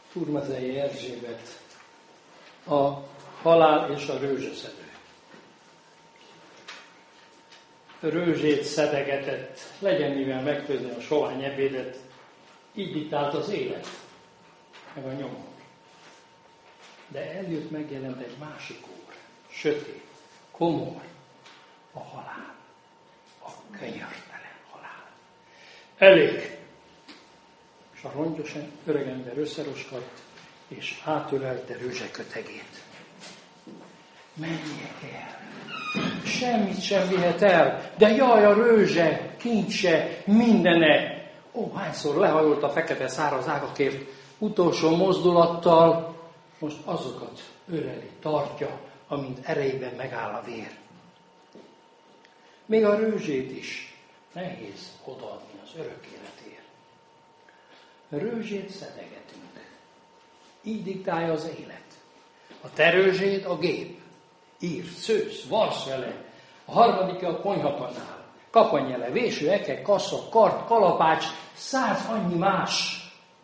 Turmezei Erzsébet, a halál és a rőzseszedő. Rőzsét szedegetett, legyen mivel megfőzni a sovány ebédet, így diktált az élet, meg a nyomor. De eljött, megjelent egy másik óra, sötét, komor, a halál, a könyörtelen halál. Elég! És a rongyos öregember összeroskadt, és átölelte rőzsekötegét. Menjek el! Semmit sem vihet el, de jaj, a rőzse, kincse, mindene! Ó, hányszor lehajolt a fekete száraz ágakért, utolsó mozdulattal, most azokat öleli, tartja, amint erejében megáll a vér. Még a rőzsét is nehéz odaadni az örök életért. Rőzsét szedegetünk. Így diktálja az élet. A te rőzséd a gép. Ír, szősz, varsz vele. A harmadik a konyhakanál. Kapanyele, véső, eke, kassa, kart, kalapács, 100 annyi más.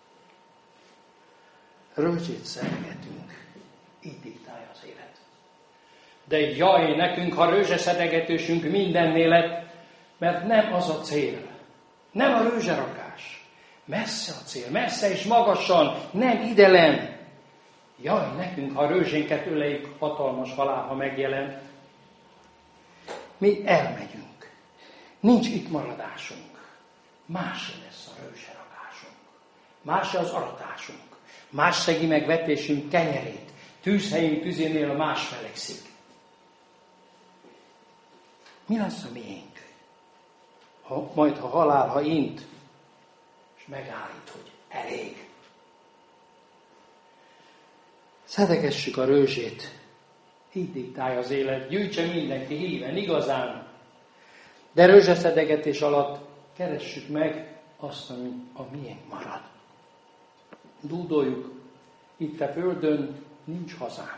Rőzsét szedegetünk. Így diktálja az élet. De jaj, nekünk, ha rőzseszedegetősünk mindennél lett, mert nem az a cél. Nem a rőzserakás. Messze a cél, messze és magasan, nem idelen. Jaj, nekünk, ha rőzsénket öleik hatalmas halál, ha megjelen. Mi elmegyünk. Nincs itt maradásunk. Más lesz a rőzserakásunk. Más az aratásunk. Más szegi meg vetésünk kenyerét. Tűzhelyünk tüzénél más felekszik. Mi lesz a miénk? Majd, ha halál, ha int, és megállít, hogy elég. Szedegessük a rőzsét. Így diktálja az élet. Gyűjtse mindenki híven, igazán. De rőzseszedegetés alatt keressük meg azt, ami a miénk marad. Dúdoljuk, itt a földön nincs hazám.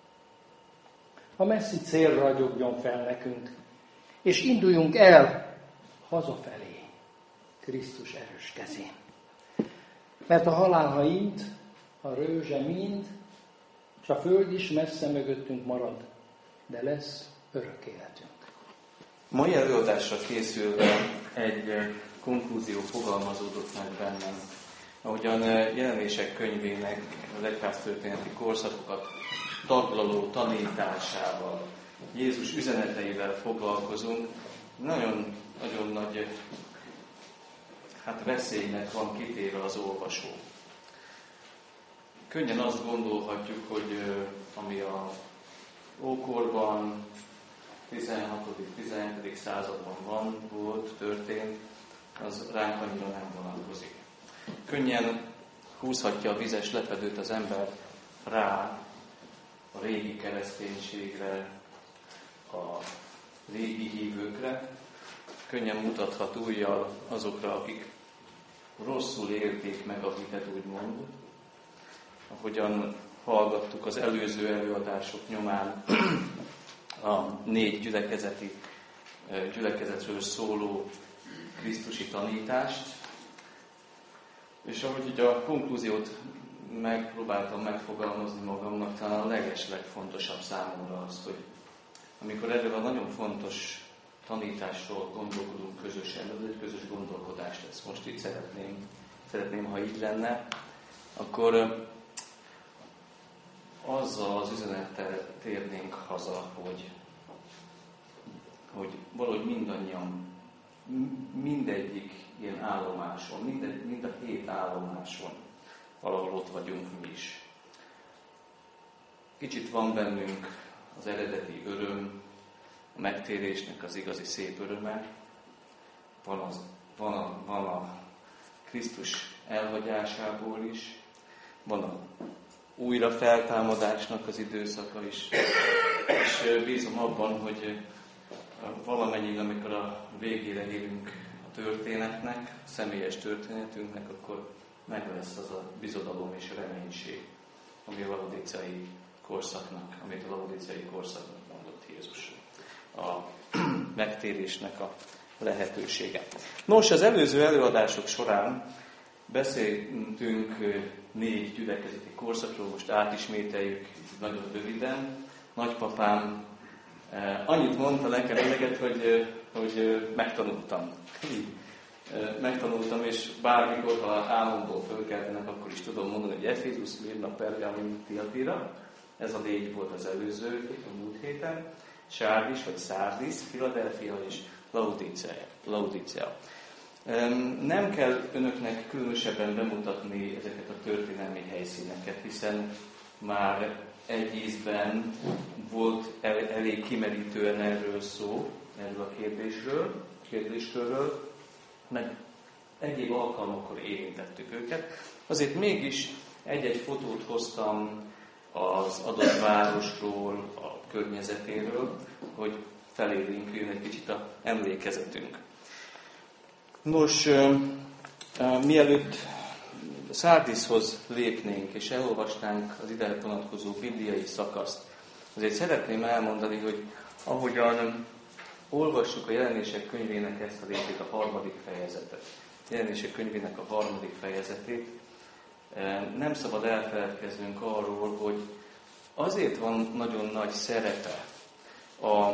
A messzi cél ragyogjon fel nekünk, és induljunk el hazafelé, Krisztus erős kezén. Mert a halál, ha int, a rőzse mind, és a föld is messze mögöttünk marad, de lesz örök életünk. Mai előadásra készülve egy konklúzió fogalmazódott meg bennem. Ahogyan Jelenések könyvének az egyháztörténeti korszakokat taglaló tanításával, Jézus üzeneteivel foglalkozunk, nagyon nagy veszélynek van kitéve az olvasó. Könnyen azt gondolhatjuk, hogy ami a ókorban, 16.-17. században történt, az ránk annyira nem vonatkozik. Könnyen húzhatja a vizes lepedőt az ember rá a régi kereszténységre, a régi hívőkre. Könnyen mutathat ujjal azokra, akik rosszul élték meg a hitet, úgymond. Ahogyan hallgattuk az előző előadások nyomán a 4 gyülekezetről szóló krisztusi tanítást, és ahogy ugye a konklúziót megpróbáltam megfogalmazni magamnak, talán a legfontosabb számomra az, hogy amikor erről a nagyon fontos tanításról gondolkodunk közösen, ez egy közös gondolkodás lesz. Most itt szeretném, ha így lenne, akkor azzal az üzenettel térnénk haza, hogy valahogy mindannyian, mindegyik ilyen állomáson, mind a 7 állomáson valahol ott vagyunk mi is. Kicsit van bennünk az eredeti öröm, a megtérésnek az igazi szép öröme, van a Krisztus elhagyásából is, van a újra feltámadásnak az időszaka is, és bízom abban, hogy valamennyire, amikor a végére érünk a történetnek, a személyes történetünknek, akkor meg lesz az a bizodalom és reménység, amit a laodicei korszaknak mondott Jézus. A megtérésnek a lehetősége. Nos, az előző előadások során Beszéltünk 4 gyülekezeti korszakról, most átismételjük nagyon röviden. Nagypapám annyit mondta nekem eleget, hogy megtanultam. Megtanultam, és bármikor, ha álmomból fölkeltenek, akkor is tudom mondani, hogy Efézus, Szmirna, Pergamum, Tiatira. Ez a 4 volt az előző, a múlt héten. Sárdis, vagy Szárdis, Philadelphia és Laodicea. Nem kell önöknek különösebben bemutatni ezeket a történelmi helyszíneket, hiszen már egy ízben volt elég kimerítően erről szó, erről a kérdéskörről, meg egyéb alkalmakkor érintettük őket. Azért mégis egy-egy fotót hoztam az adott városról, a környezetéről, hogy felélénküljön egy kicsit az emlékezetünk. Nos, mielőtt Szárdishoz lépnénk, és elolvastánk az ide vonatkozó bibliai szakaszt, azért szeretném elmondani, hogy ahogyan olvassuk a Jelenések könyvének ezt a részét, a 3. fejezetet, Jelenések könyvének a 3. fejezetét, nem szabad elfeledkeznünk arról, hogy azért van nagyon nagy szerepe a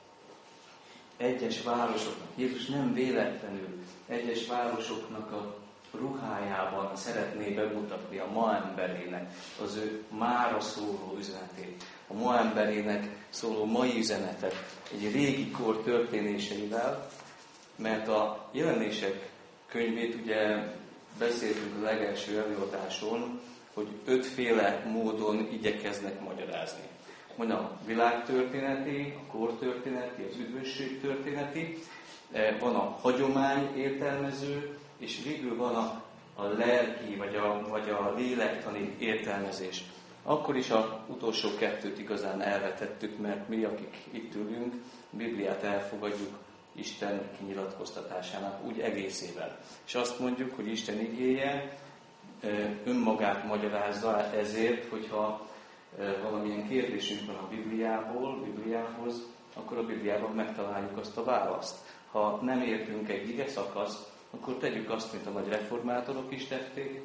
egyes városoknak. Jézus nem véletlenül egyes városoknak a ruhájában szeretné bemutatni a ma emberének az ő mára szóló üzenetét, a ma emberének szóló mai üzenetet egy régi kor történéseivel, mert a Jelenések könyvét ugye beszéltünk a legelső előadáson, hogy 5 féle módon igyekeznek magyarázni. Van a világtörténeti, a kortörténeti, az üdvösség történeti, van a hagyomány értelmező, és végül van a lelki, vagy a lélektani értelmezés. Akkor is az utolsó 2-t igazán elvetettük, mert mi, akik itt ülünk, a Bibliát elfogadjuk Isten kinyilatkoztatásának úgy egészével. És azt mondjuk, hogy Isten igéje önmagát magyarázza ezért, hogyha valamilyen kérdésünk van a Bibliához, akkor a Bibliában megtaláljuk azt a választ. Ha nem értünk egy ige szakaszt, akkor tegyük azt, mint a nagy reformátorok is tették,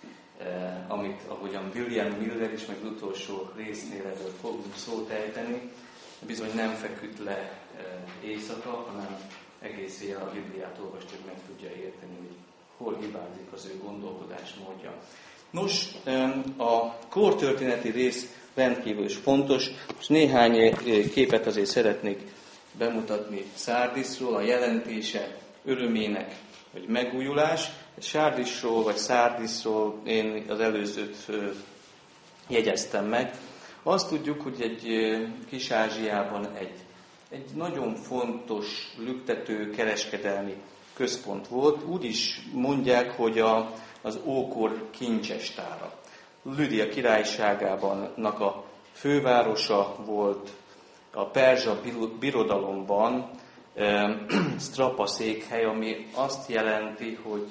ahogyan William Miller is, meg az utolsó résznél erről fogunk szót ejteni, bizony nem feküdt le éjszaka, hanem egész éjjel a Bibliát olvast, hogy meg tudja érteni, hogy hol hibázik az ő gondolkodásmódja. Nos, a kortörténeti rész rendkívül is fontos, és néhány képet azért szeretnék bemutatni Szárdisról, a jelentése örömének, vagy megújulás. Sárdisról, vagy Szárdisról én az előzőt jegyeztem meg. Azt tudjuk, hogy egy Kis-Ázsiában egy nagyon fontos, lüktető kereskedelmi központ volt. Úgy is mondják, hogy az ókor kincsestára. Lüdia királyságában a fővárosa volt, a perzsa birodalomban Sztrapa székhely, ami azt jelenti, hogy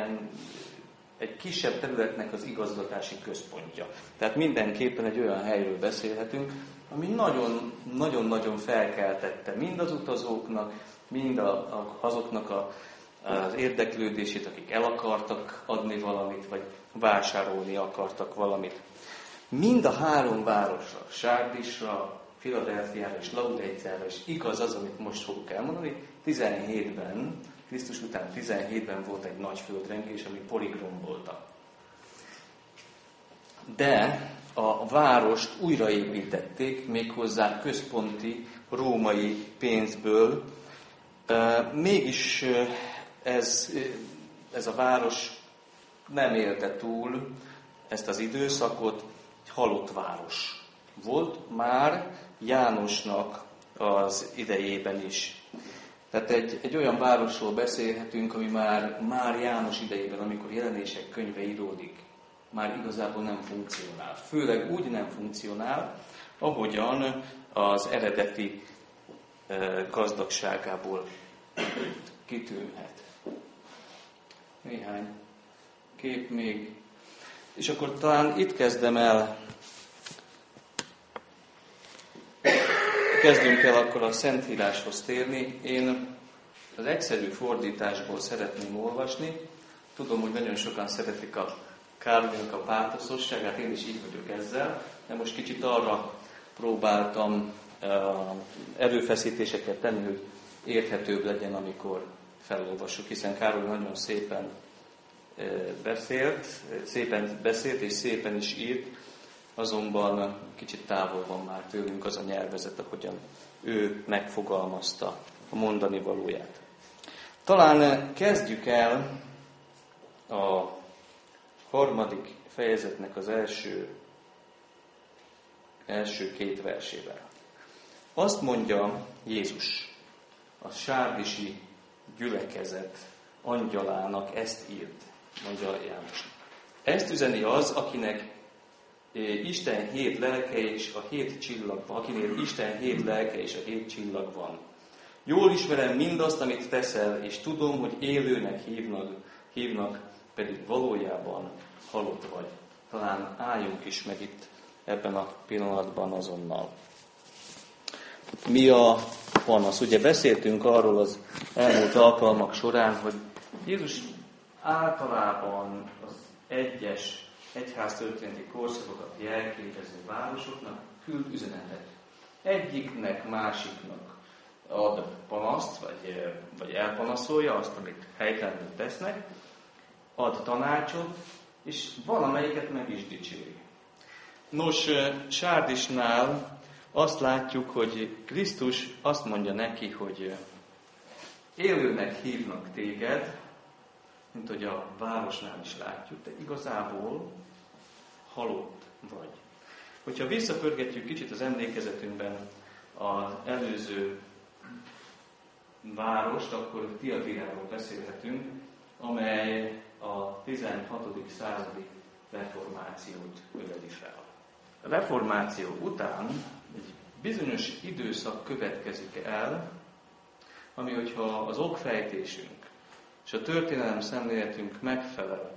egy kisebb területnek az igazgatási központja. Tehát mindenképpen egy olyan helyről beszélhetünk, ami nagyon-nagyon felkeltette mind az utazóknak, mind azoknak az érdeklődését, akik el akartak adni valamit, vagy vásárolni akartak valamit. Mind a 3 városra, Sárdisra, Philadelphiára és Laodiceára is igaz az, amit most fogok elmondani. 17-ben, Krisztus után 17-ben volt egy nagy földrengés, ami poligrombolta. De a várost újraépítették, méghozzá központi római pénzből. Mégis ez a város nem élte túl ezt az időszakot, egy halott város volt már Jánosnak az idejében is. Tehát egy olyan városról beszélhetünk, ami már János idejében, amikor Jelenések könyve íródik, már igazából nem funkcionál. Főleg úgy nem funkcionál, ahogyan az eredeti gazdagságából kitűnhet. Néhány kép még. És akkor talán itt kezdünk el akkor a Szentíráshoz térni. Én az egyszerű fordításból szeretném olvasni. Tudom, hogy nagyon sokan szeretik a Károlynak a pátoszosságát, én is így vagyok ezzel, de most kicsit arra próbáltam erőfeszítéseket tenni, hogy érthetőbb legyen, amikor felolvassuk, hiszen Károly nagyon szépen beszélt és szépen is írt, azonban kicsit távol van már tőlünk az a nyelvezet, ahogyan ő megfogalmazta a mondani valóját. Talán kezdjük el a 3. fejezetnek az első 2 versével. Azt mondja Jézus, a sárdisi gyülekezet angyalának ezt írt, mondja János. Ezt üzeni az, akinek Isten 7 lelke és a 7 csillag van, akinél Isten 7 lelke és a 7 csillag van. Jól ismerem mindazt, amit teszel, és tudom, hogy élőnek hívnak, pedig valójában halott vagy. Talán álljunk is meg itt ebben a pillanatban azonnal. Mi a panasz? Ugye beszéltünk arról az elmúlt alkalmak során, hogy Jézus általában az egyes egyháztörténeti korszakot jelképező városoknak küld üzenetet. Egyiknek, másiknak ad panaszt, vagy elpanaszolja azt, amit helytelenül tesznek, ad tanácsot, és valamelyiket meg is dicséri. Nos, Sárdisnál azt látjuk, hogy Krisztus azt mondja neki, hogy élőnek hívnak téged, mint hogy a városnál is látjuk, de igazából halott vagy. Hogyha visszapörgetjük kicsit az emlékezetünkben az előző várost, akkor Tiatiráról beszélhetünk, amely a 16. századi reformációt öleli fel. A reformáció után egy bizonyos időszak következik el, ami, hogyha az okfejtésünk és a történelem szemléletünk megfelel,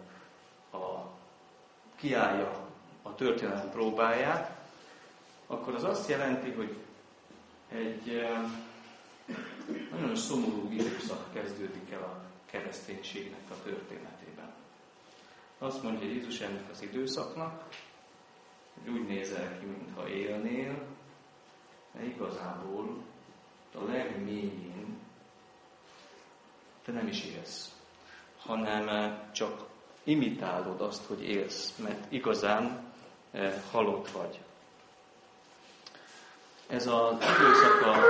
kiállja a történelem próbáját, akkor az azt jelenti, hogy egy nagyon szomorú időszak kezdődik el a kereszténységnek a történetében. Azt mondja Jézus ennek az időszaknak, hogy úgy nézel ki, mintha élnél, de igazából a legmélyén te nem is élsz, hanem csak imitálod azt, hogy élsz, mert igazán halott vagy. Ez az időszak a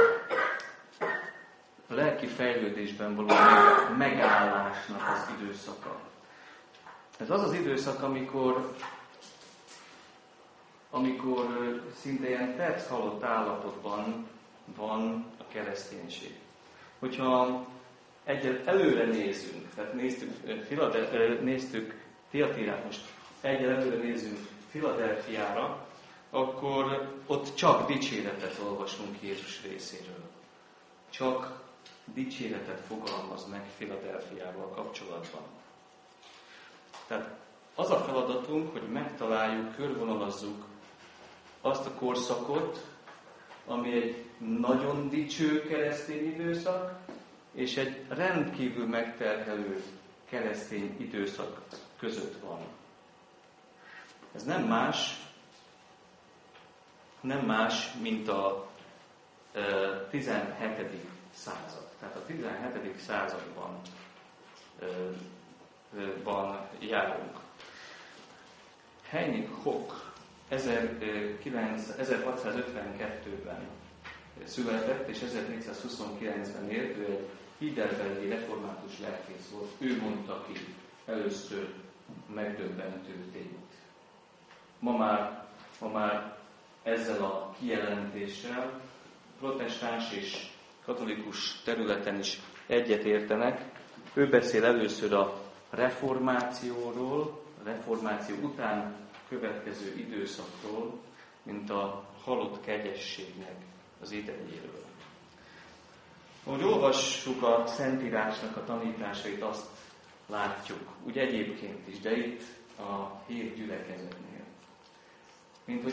lelki fejlődésben való megállásnak az időszaka. Ez az az időszak, amikor szinte ilyen perc-halott állapotban van a kereszténység. Hogyha egyet előre nézünk, tehát néztük Tiatirát, most egyet előre nézünk Filadelfiára, akkor ott csak dicséretet olvasunk Jézus részéről. Csak dicséretet fogalmaz meg Filadelfiával kapcsolatban. Tehát az a feladatunk, hogy megtaláljuk, körvonalazzuk azt a korszakot, ami egy nagyon dicső keresztény időszak, és egy rendkívül megterhelő keresztény időszak között van. Ez nem más, mint a 17. század. Tehát a 17. században járunk. Heinrich Hock 1652-ben született, és 1729-ben élt, ő egy heidelbergi református lelkész volt. Ő mondta ki először megdöbbentő tényt. Ma már ezzel a kijelentéssel protestáns és katolikus területen is egyetértenek. Ő beszél először a reformációról, a reformáció után következő időszakról, mint a halott kegyességnek az idejéről. Ahogy olvassuk a Szentírásnak a tanításait, azt látjuk, úgy egyébként is, de itt a 7 gyülekezetnél. Mint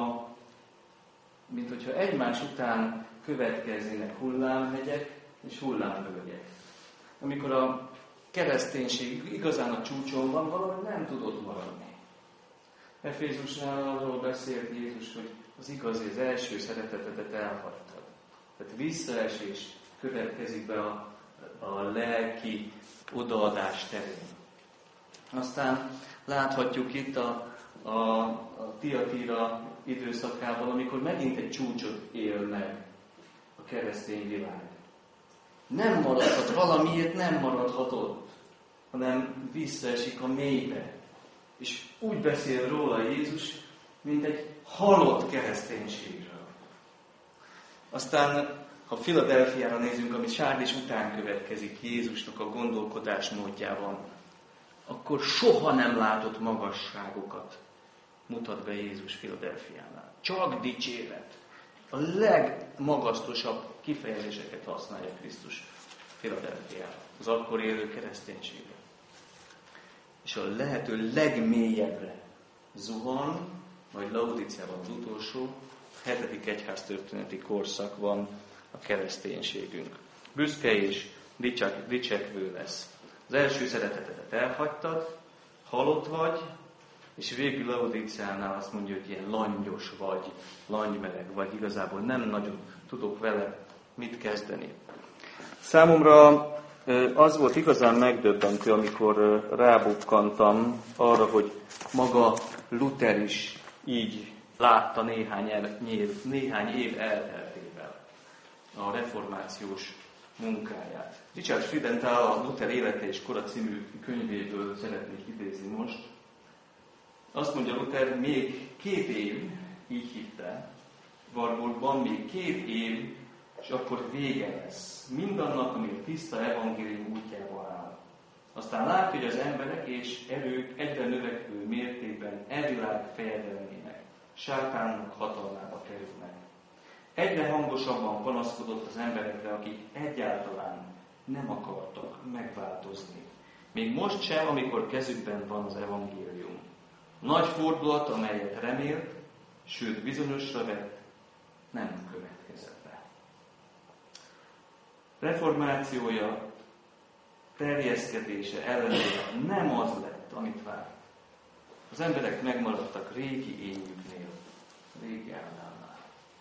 hogyha egymás után következnének hullámhegyek és hullámvölgyek. Amikor a kereszténység igazán a csúcson van, valahogy nem tudott maradni. Efézusnál arról beszélt Jézus, hogy az igazi, az első szeretetedet elhagytad. Tehát visszaesés következik be a lelki odaadás terén. Aztán láthatjuk itt a Tiatira időszakában, amikor megint egy csúcsot él meg a keresztény világ. Nem maradhat, valamiért nem maradhatott, hanem visszaesik a mélybe. És úgy beszél róla Jézus, mint egy halott kereszténységről. Aztán, ha Philadelphiára nézünk, ami Sárdis után következik Jézusnak a gondolkodásmódjában, akkor soha nem látott magasságokat mutat be Jézus Philadelphiánál. Csak dicséret. A legmagasztosabb kifejezéseket használja Krisztus Philadelphiára, az akkor élő kereszténységre. És a lehető legmélyebbre zuhan, majd Laodicában az utolsó, 7. egyháztörténeti korszakban a kereszténységünk. Büszke és dicsekvő lesz. Az első szeretetedet elhagytad, halott vagy, és végül Laodicánál azt mondja, hogy ilyen langyos vagy, langymeleg vagy, igazából nem nagyon tudok vele mit kezdeni. Számomra az volt igazán megdöbbentő, amikor rábukkantam arra, hogy maga Luther is így látta néhány év elteltével a reformációs munkáját. Richard Friedenthal a Luther élete és kora című könyvéből szeretnék idézni most. Azt mondja Luther, még 2 év, így hitte, Warburgban még 2 év, és akkor vége lesz mindannak, ami a tiszta evangélium útjába áll. Aztán látja, hogy az emberek és erők egyre növekvő mértékben világ fejedelmének, sátánnak hatalmába kerülnek. Egyre hangosabban panaszkodott az emberekre, akik egyáltalán nem akartak megváltozni. Még most sem, amikor kezükben van az evangélium. Nagy fordulat, amelyet remélt, sőt bizonyosra vett, nem következett be. Reformációja, terjeszkedése ellenére nem az lett, amit várt. Az emberek megmaradtak régi ényüknél, régi államnál.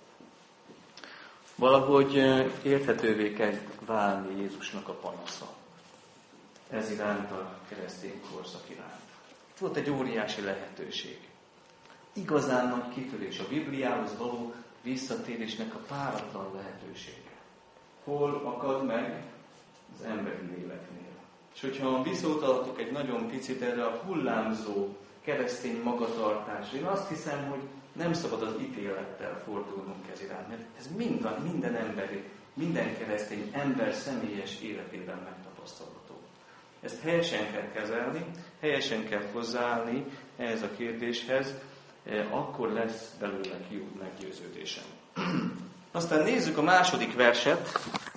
Valahogy érthetővé kell válni Jézusnak a panasza. Ez iránt a keresztény korszak iránt. Volt egy óriási lehetőség. Igazán nagy kitörés, a Bibliához való visszatérésnek a páratlan lehetősége. Hol akad meg? Az emberi léleknél. És hogyha visszautalhatok egy nagyon picit erre a hullámzó keresztény magatartásra, én azt hiszem, hogy nem szabad az ítélettel fordulnunk ez iránt, mert ez minden emberi, minden keresztény ember személyes életében megtapasztalható. Ezt helyesen kell kezelni, helyesen kell hozzáállni ehhez a kérdéshez, akkor lesz belőle kiút meggyőződésem. Aztán nézzük a második verset,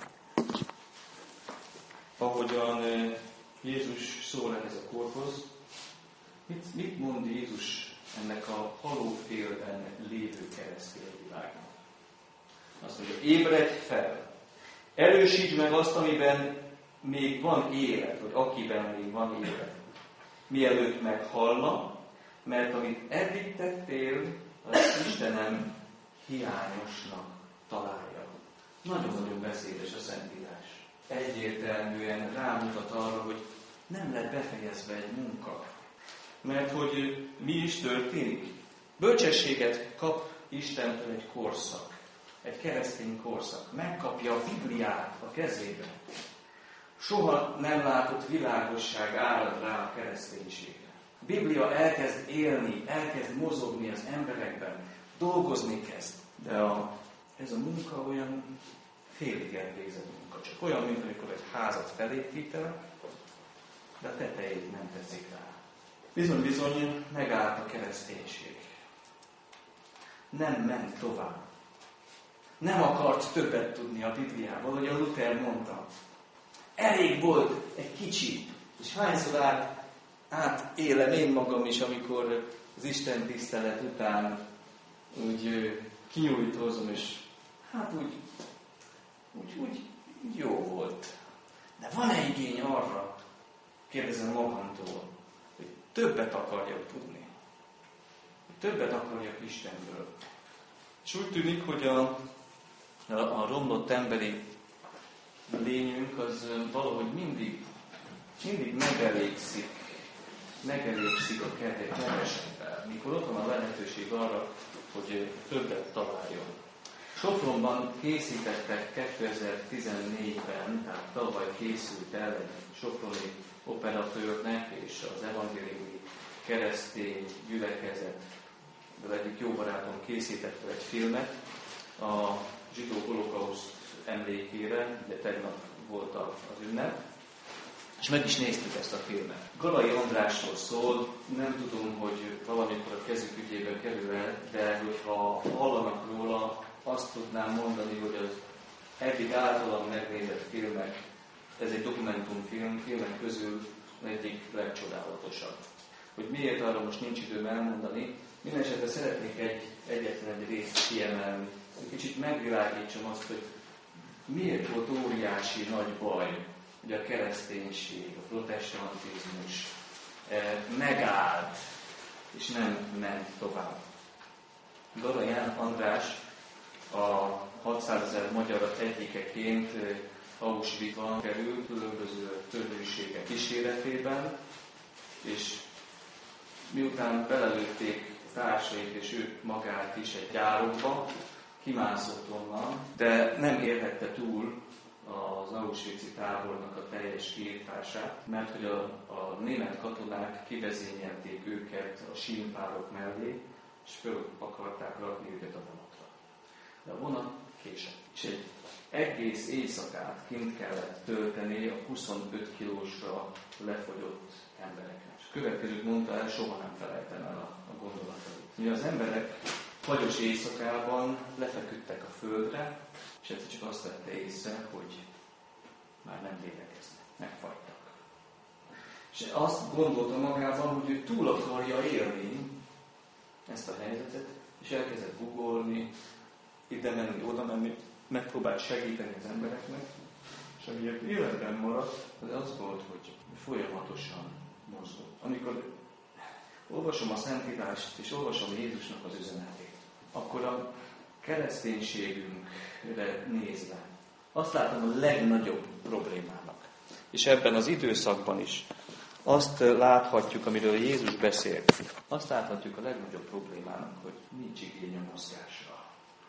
ahogyan Jézus szól ehhez a korhoz. Mit mond Jézus ennek a halófélben lévő keresztény világnak? Azt mondja, ébredj fel! Erősítsd meg azt, amiben még van élet, vagy akiben még van élet. Mielőtt meghalna, mert amit eddig tettél, az Istenem hiányosnak találja. Nagyon-nagyon beszédes a Szentírás. Egyértelműen rámutat arra, hogy nem lett befejezve egy munka. Mert hogy mi is történik? Bölcsességet kap Istentől egy korszak, egy keresztény korszak. Megkapja a Bibliát a kezébe. Soha nem látott világosság árad rá a kereszténységre. A Biblia elkezd élni, elkezd mozogni az emberekben, dolgozni kezd. De ez a munka olyan félig elvégzett munka. Csak olyan, mint amikor egy házat felépítel, de a tetejét nem teszik rá. Bizony megállt a kereszténység. Nem ment tovább. Nem akart többet tudni a Bibliából, ahogy a Luther mondta. Elég volt egy kicsi, és hányszor átélem én magam is, amikor az Isten tisztelet után úgy kinyújtózom, és hát úgy jó volt. De van-e igény arra, kérdezem magamtól, hogy többet akarjak tudni. Többet akarjak Istenből. És úgy tűnik, hogy a romlott emberi lényünk az valahogy mindig megelégszik a kevesebbel, mikor ott van a lehetőség arra, hogy többet találjon. Sopronban készítettek 2014-ben, tehát tavaly készült el egy soproni operatőrnek és az evangéliumi keresztény gyülekezetből egyik jó barátom készítette egy filmet a zsidó holokauszt emlékére, de tegnap volt az ünnep, és meg is néztük ezt a filmet. Galai Andrásról szól, nem tudom, hogy valamikor a kezük ügyében kerül el, de hogyha hallanak róla, azt tudnám mondani, hogy az eddig általam megnézett filmek, ez egy dokumentumfilm, filmek közül egyik legcsodálatosabb. Hogy miért, arra most nincs időm elmondani, mindenesetre szeretnék egyetlen egy részt kiemelni. Kicsit megvilágítsam azt, hogy miért volt óriási nagy baj, hogy a kereszténység, a protestantizmus megállt, és nem ment tovább. Galai András a 600 000 magyar egyikeként Auschwitzban került, különböző törvénységek kíséretében, és miután belelőtték társait és őt magát is egy gyárokba, kimászott onnan, de nem érhette túl az auschwitzi tábornak a teljes kiirtását, mert hogy a német katonák kivezényelték őket a sínpálok mellé, és föl akarták rakni őket a vonatra. De a vonat késett. És egy egész éjszakát kint kellett tölteni a 25 kilósra lefogyott embereknek. És a következőt mondta el, soha nem felejtem el a gondolatait. Mi az emberek fagyos éjszakában lefeküdtek a földre, és egyszer csak azt vette észre, hogy már nem lélegeznek, megfagytak. És azt gondolta magában, hogy ő túl akarja élni ezt a helyzetet, és elkezdett googolni, ide menni, oda menni, megpróbált segíteni az embereknek, és ami életben maradt, az az volt, hogy folyamatosan mozgott. Amikor olvasom a Szentírást, és olvasom Jézusnak az üzenetét, akkor a kereszténységünkre nézve azt látom a legnagyobb problémának. És ebben az időszakban is azt láthatjuk, amiről Jézus beszélt. Azt láthatjuk a legnagyobb problémának, hogy nincs igény a mozgásra.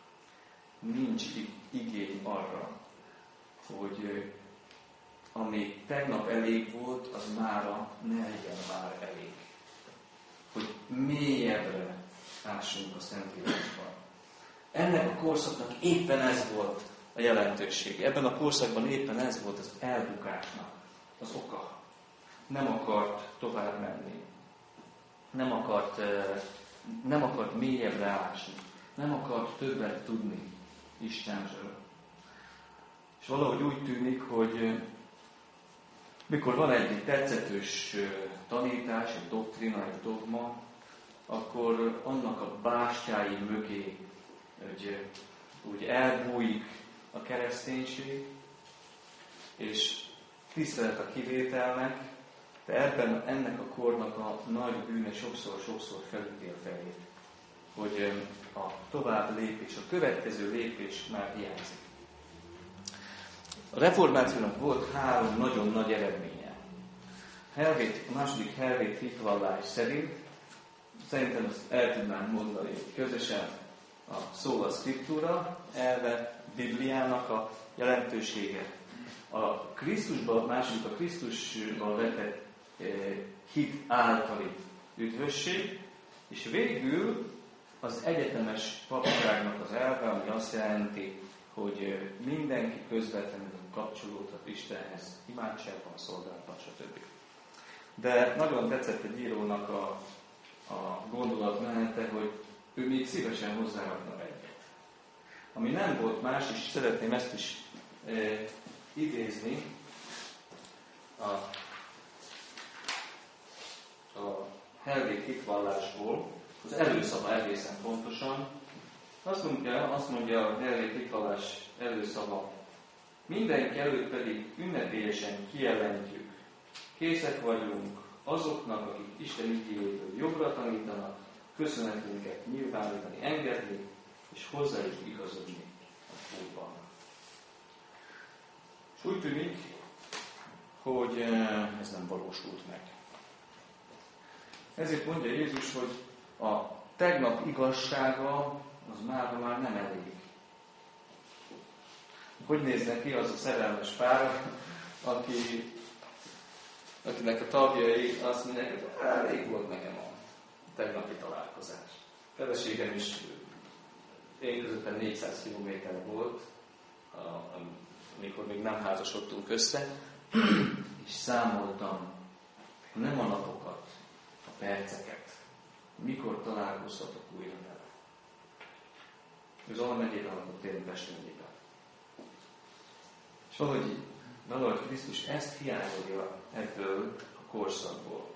Nincs igény arra, hogy ami tegnap elég volt, az mára ne legyen már elég. Hogy mélyebbre ássunk a Szentírásban. Ennek a korszaknak éppen ez volt a jelentőség. Ebben a korszakban éppen ez volt az elbukásnak az oka. Nem akart tovább menni. Nem akart mélyebbre ásni. Nem akart többet tudni Istenről. És valahogy úgy tűnik, hogy mikor van egy tetszetős tanítás, egy doktrina, egy dogma, akkor annak a bástyái mögé úgy elbújik a kereszténység, és tisztelet a kivételnek, de ennek a kornak a nagy bűne sokszor felüti a fejét, hogy a tovább lépés, a következő lépés már hiányzik. A reformációnak volt 3 nagyon nagy eredménye. A második Helvét hitvallás szerint, szerintem azt el tudnám mondani közösen, a szóla szkriptúra, elve Bibliának a jelentősége. A Krisztusban vetett hit általi üdvösség, és végül az egyetemes papságnak az elve, ami azt jelenti, hogy mindenki közvetlenül kapcsolódhat Istenhez, imádságban, szolgálatban, stb. De nagyon tetszett egy írónak a gondolatmenete, hogy ő még szívesen hozzáadna egyet. Ami nem volt más, és szeretném ezt is idézni a Helvét hitvallásból, az előszava egészen pontosan. Azt mondja a Helvét hitvallás előszava, mindenki előtt pedig ünnepélyesen kijelentjük, Készek vagyunk azoknak, akik Isten igéjéből jobbra tanítanak, köszönetünket nyilvánítani, engedni, és hozzájuk igazodni a Úrban. És úgy tűnik, hogy ez nem valósult meg. Ezért mondja Jézus, hogy a tegnap igazsága az már nem elég. Hogy néznek ki az a szerelmes pár, akinek a tagjai azt mondják, hogy elég volt nekem a tegnapi találkozás. Feleségem is én közöttem 400 kilométer volt, amikor még nem házasodtunk össze, és számoltam nem a napokat, a perceket, mikor találkozhatok újra vele. Ő Zala megyében lakott, én Pest megyében. És valahogy Krisztus ezt hiányolja ebből a korszakból.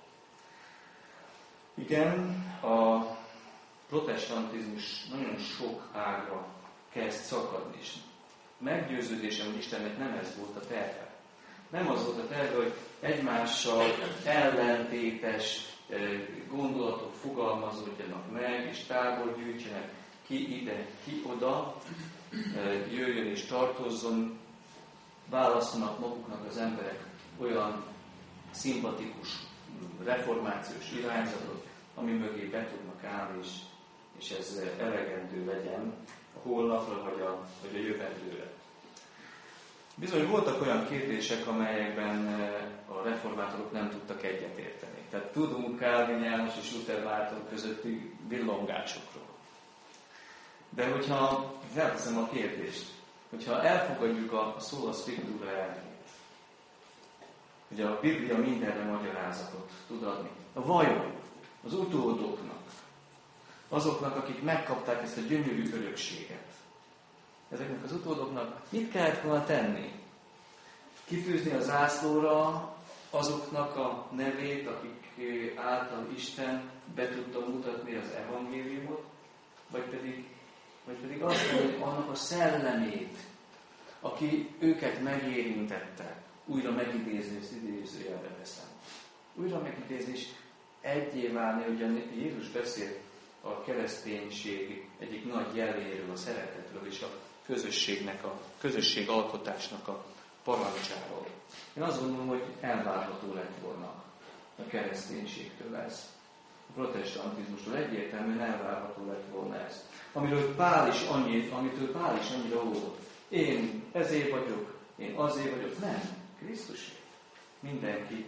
Igen, a protestantizmus nagyon sok ágra kezd szakadni, és meggyőződésem, hogy Istennek nem ez volt a terve. Nem az volt a terve, hogy egymással ellentétes gondolatok fogalmazódjanak meg, és tábor gyűjtsenek ki ide, ki oda, jöjjön és tartozzon, választanak maguknak az emberek olyan szimpatikus reformációs irányzatot, ami mögé be tudnak állni, és ez elegendő legyen a holnapra vagy a jövendőre. Bizony voltak olyan kérdések, amelyekben a reformátorok nem tudtak egyetérteni. Tehát tudunk Calvin János és Luther Márton közötti villongásokról. De hogyha felteszem a kérdést, hogyha elfogadjuk a sola scriptura elvét, hogy a Biblia mindenre magyarázatot tud adni, vajon az utódoknak, azoknak, akik megkapták ezt a gyönyörű örökséget, ezeknek az utódoknak mit kellett volna tenni? Kitűzni a zászlóra azoknak a nevét, akik által Isten be tudta mutatni az evangéliumot, vagy pedig azt, hogy annak a szellemét, aki őket megérintette, újra megidézni, ezt idézőjelbe veszem. Újra megidézni, és egyé válni, ugye Jézus beszélt a kereszténység egyik nagy jeléről, a szeretetről és a közösség alkotásnak a parancsáról. Én azt gondolom, hogy elvárható lett volna a kereszténységtől ez. A protestantizmustól egyértelműen elvárható lett volna ez. Amitől Pál is annyira óvott. Én ezért vagyok, én azért vagyok. Nem, Krisztusé. Mindenki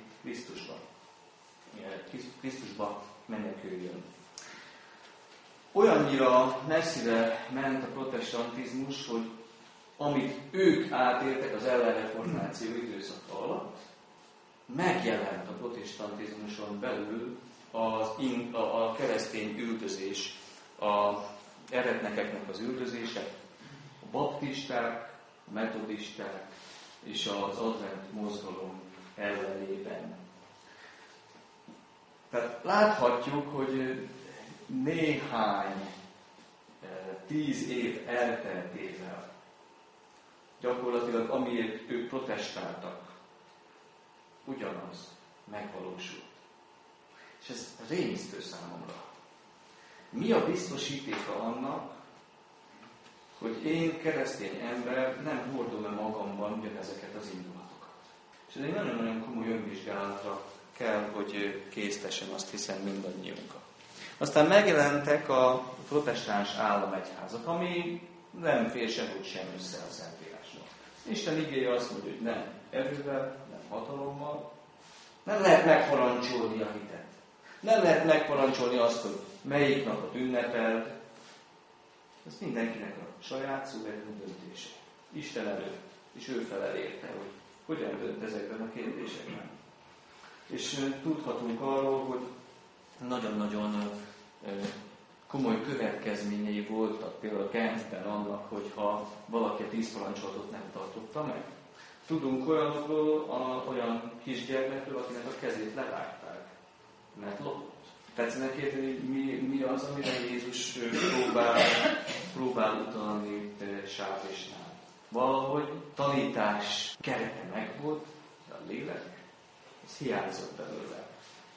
Krisztusba meneküljön. Olyannyira messzire ment a protestantizmus, hogy amit ők átéltek az ellenreformáció időszaka alatt, megjelent a protestantizmuson belül a keresztény üldözés, a eretnekeknek az üldözése, a baptisták, a metodisták és az advent mozgalom ellenében. Tehát láthatjuk, hogy néhány 10 év elteltével gyakorlatilag amiért ők protestáltak, ugyanaz megvalósult. És ez rémisztő számomra. Mi a biztosítéka annak, hogy én, keresztény ember, nem hordom-e magamban ugyanezeket az indulatokat? És ez egy nagyon-nagyon komoly önvizsgálatra kell, hogy késztessen, azt hiszem, mindannyiunkat. Aztán megjelentek a protestáns államegyházak, ami nem fér sehogy sem össze a Szentírásnak. Isten igéje azt mondja, hogy nem erővel, nem hatalommal, nem lehet megparancsolni a hitet. Nem lehet megparancsolni azt, hogy melyik napot ünnepeld. Ez mindenkinek a saját szuverén döntése. Isten előtt, és ő felel érte, hogy hogyan dönt ezekben a kérdésekben. És tudhatunk arról, hogy nagyon-nagyon komoly következményei voltak például Genfben annak, hogyha valaki a 10 parancsolatot nem tartotta meg. Tudunk olyanokról, olyan kisgyermekről, akinek a kezét levágták, mert lopott. Tetszenek érteni, mi az, amire Jézus próbál utalni Sávésnál. Valahogy tanítás kerete megvolt, a lélek Ez hiányzott belőle.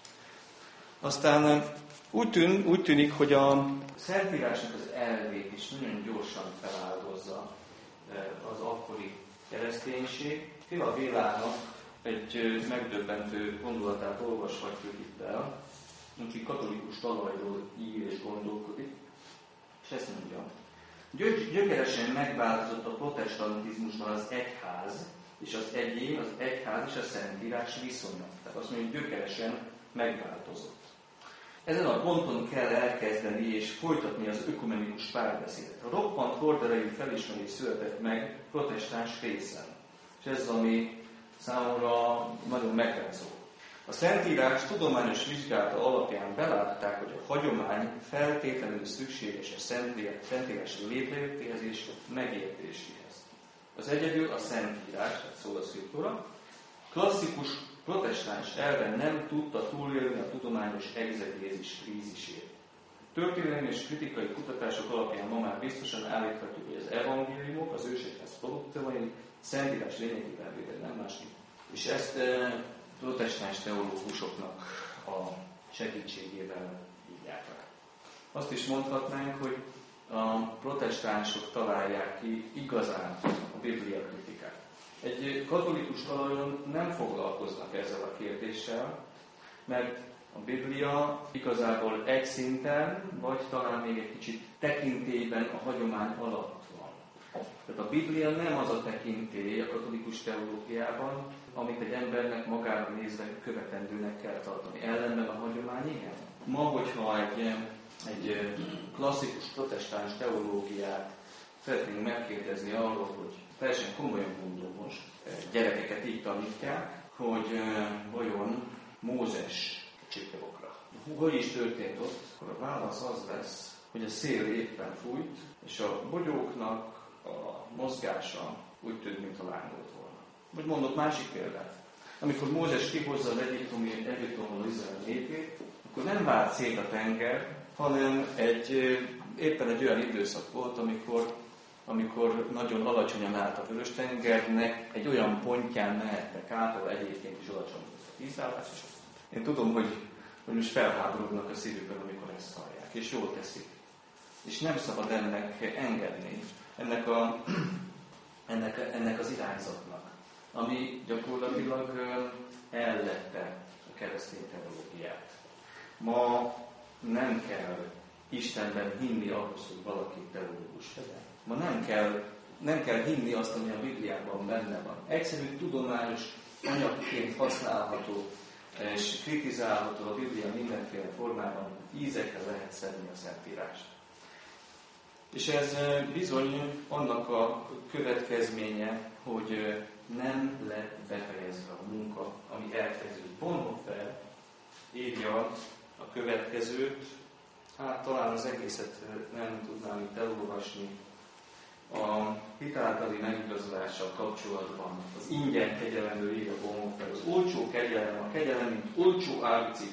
Aztán úgy tűnik, hogy a Szentírásnak az elvét is nagyon gyorsan feláldozza az akkori kereszténység. Fila Bélának egy megdöbbentő gondolatát olvashatjuk itt el, aki katolikus talajról ír és gondolkodik, és ezt mondja. Gyökeresen megváltozott a protestantizmusban az egyház, és az egyén, az egyház és a Szentírás viszonya. Tehát azt mondja, hogy gyökeresen megváltozott. Ezen a ponton kell elkezdeni és folytatni az ökumenikus párbeszédet. A roppant horderejű felismerés született meg protestáns részen. És ez, ami számomra nagyon megrázó. A Szentírás tudományos vizsgálata alapján belátták, hogy a hagyomány feltétlenül szükséges a Szentírás létrejöttéhez és megértéséhez. Az egyedül a Szentírás, tehát szól a Szkriptúra, klasszikus protestáns elven nem tudta túlélni a tudományos egzegézis krízisét. Történelmi és kritikai kutatások alapján ma már biztosan állíthatjuk, hogy az evangéliumok, az ősegyház produktumai Szentírás lényegében védett, nem másképp. És ezt protestáns teológusoknak a segítségével írják le. Azt is mondhatnánk, hogy a protestánsok találják ki igazán a Biblia kritikát. Egy katolikus talajon nem foglalkoznak ezzel a kérdéssel, mert a Biblia igazából egy szinten, vagy talán még egy kicsit tekintélyben a hagyomány alatt van. Tehát a Biblia nem az a tekintély a katolikus teológiában, amit egy embernek magára nézve követendőnek kell tartani. Ellenben a hagyomány igen. Ma, hogyha egy klasszikus protestáns teológiát szeretnénk megkérdezni arról, hogy teljesen komolyan mondom most, gyerekeket így tanítják, hogy vajon Mózes csipkebokra. Hogy is történt ott? Akkor a válasz az lesz, hogy a szél éppen fújt, és a bogyóknak a mozgása úgy tűnt, mint a lángolt volna. Vagy mondok másik példát. Amikor Mózes kihozza az Egyiptomból Izrael népét, akkor nem vált szét a tenger, hanem éppen egy olyan időszak volt, amikor nagyon alacsonyan állt a Vörös-tengernek, egy olyan pontján mehettek át, ahol egyébként is alacsony volt a vízállás. Én tudom, hogy most felháborodnak a szívükben, amikor ezt hallják, és jól teszik. És nem szabad ennek engedni, ennek az irányzatnak, ami gyakorlatilag ellette a keresztény teológiát. Ma nem kell Istenben hinni ahhoz, hogy valaki teológus legyen. Ma nem kell hinni azt, ami a Bibliában benne van. Egyszerű tudományos anyagként használható és kritizálható a Biblia mindenféle formában, ízekre lehet szedni a Szentírást. És ez bizony annak a következménye, hogy nem lett befejezve a munka, ami elkezdődött. Bonhoeffer írja a következőt, hát talán az egészet nem tudnám itt elolvasni. A hitáltali megigazolással kapcsolatban az ingyen kegyelemről írja Bonhoeffer. Az olcsó kegyelem, a kegyelem, mint olcsó árucikk,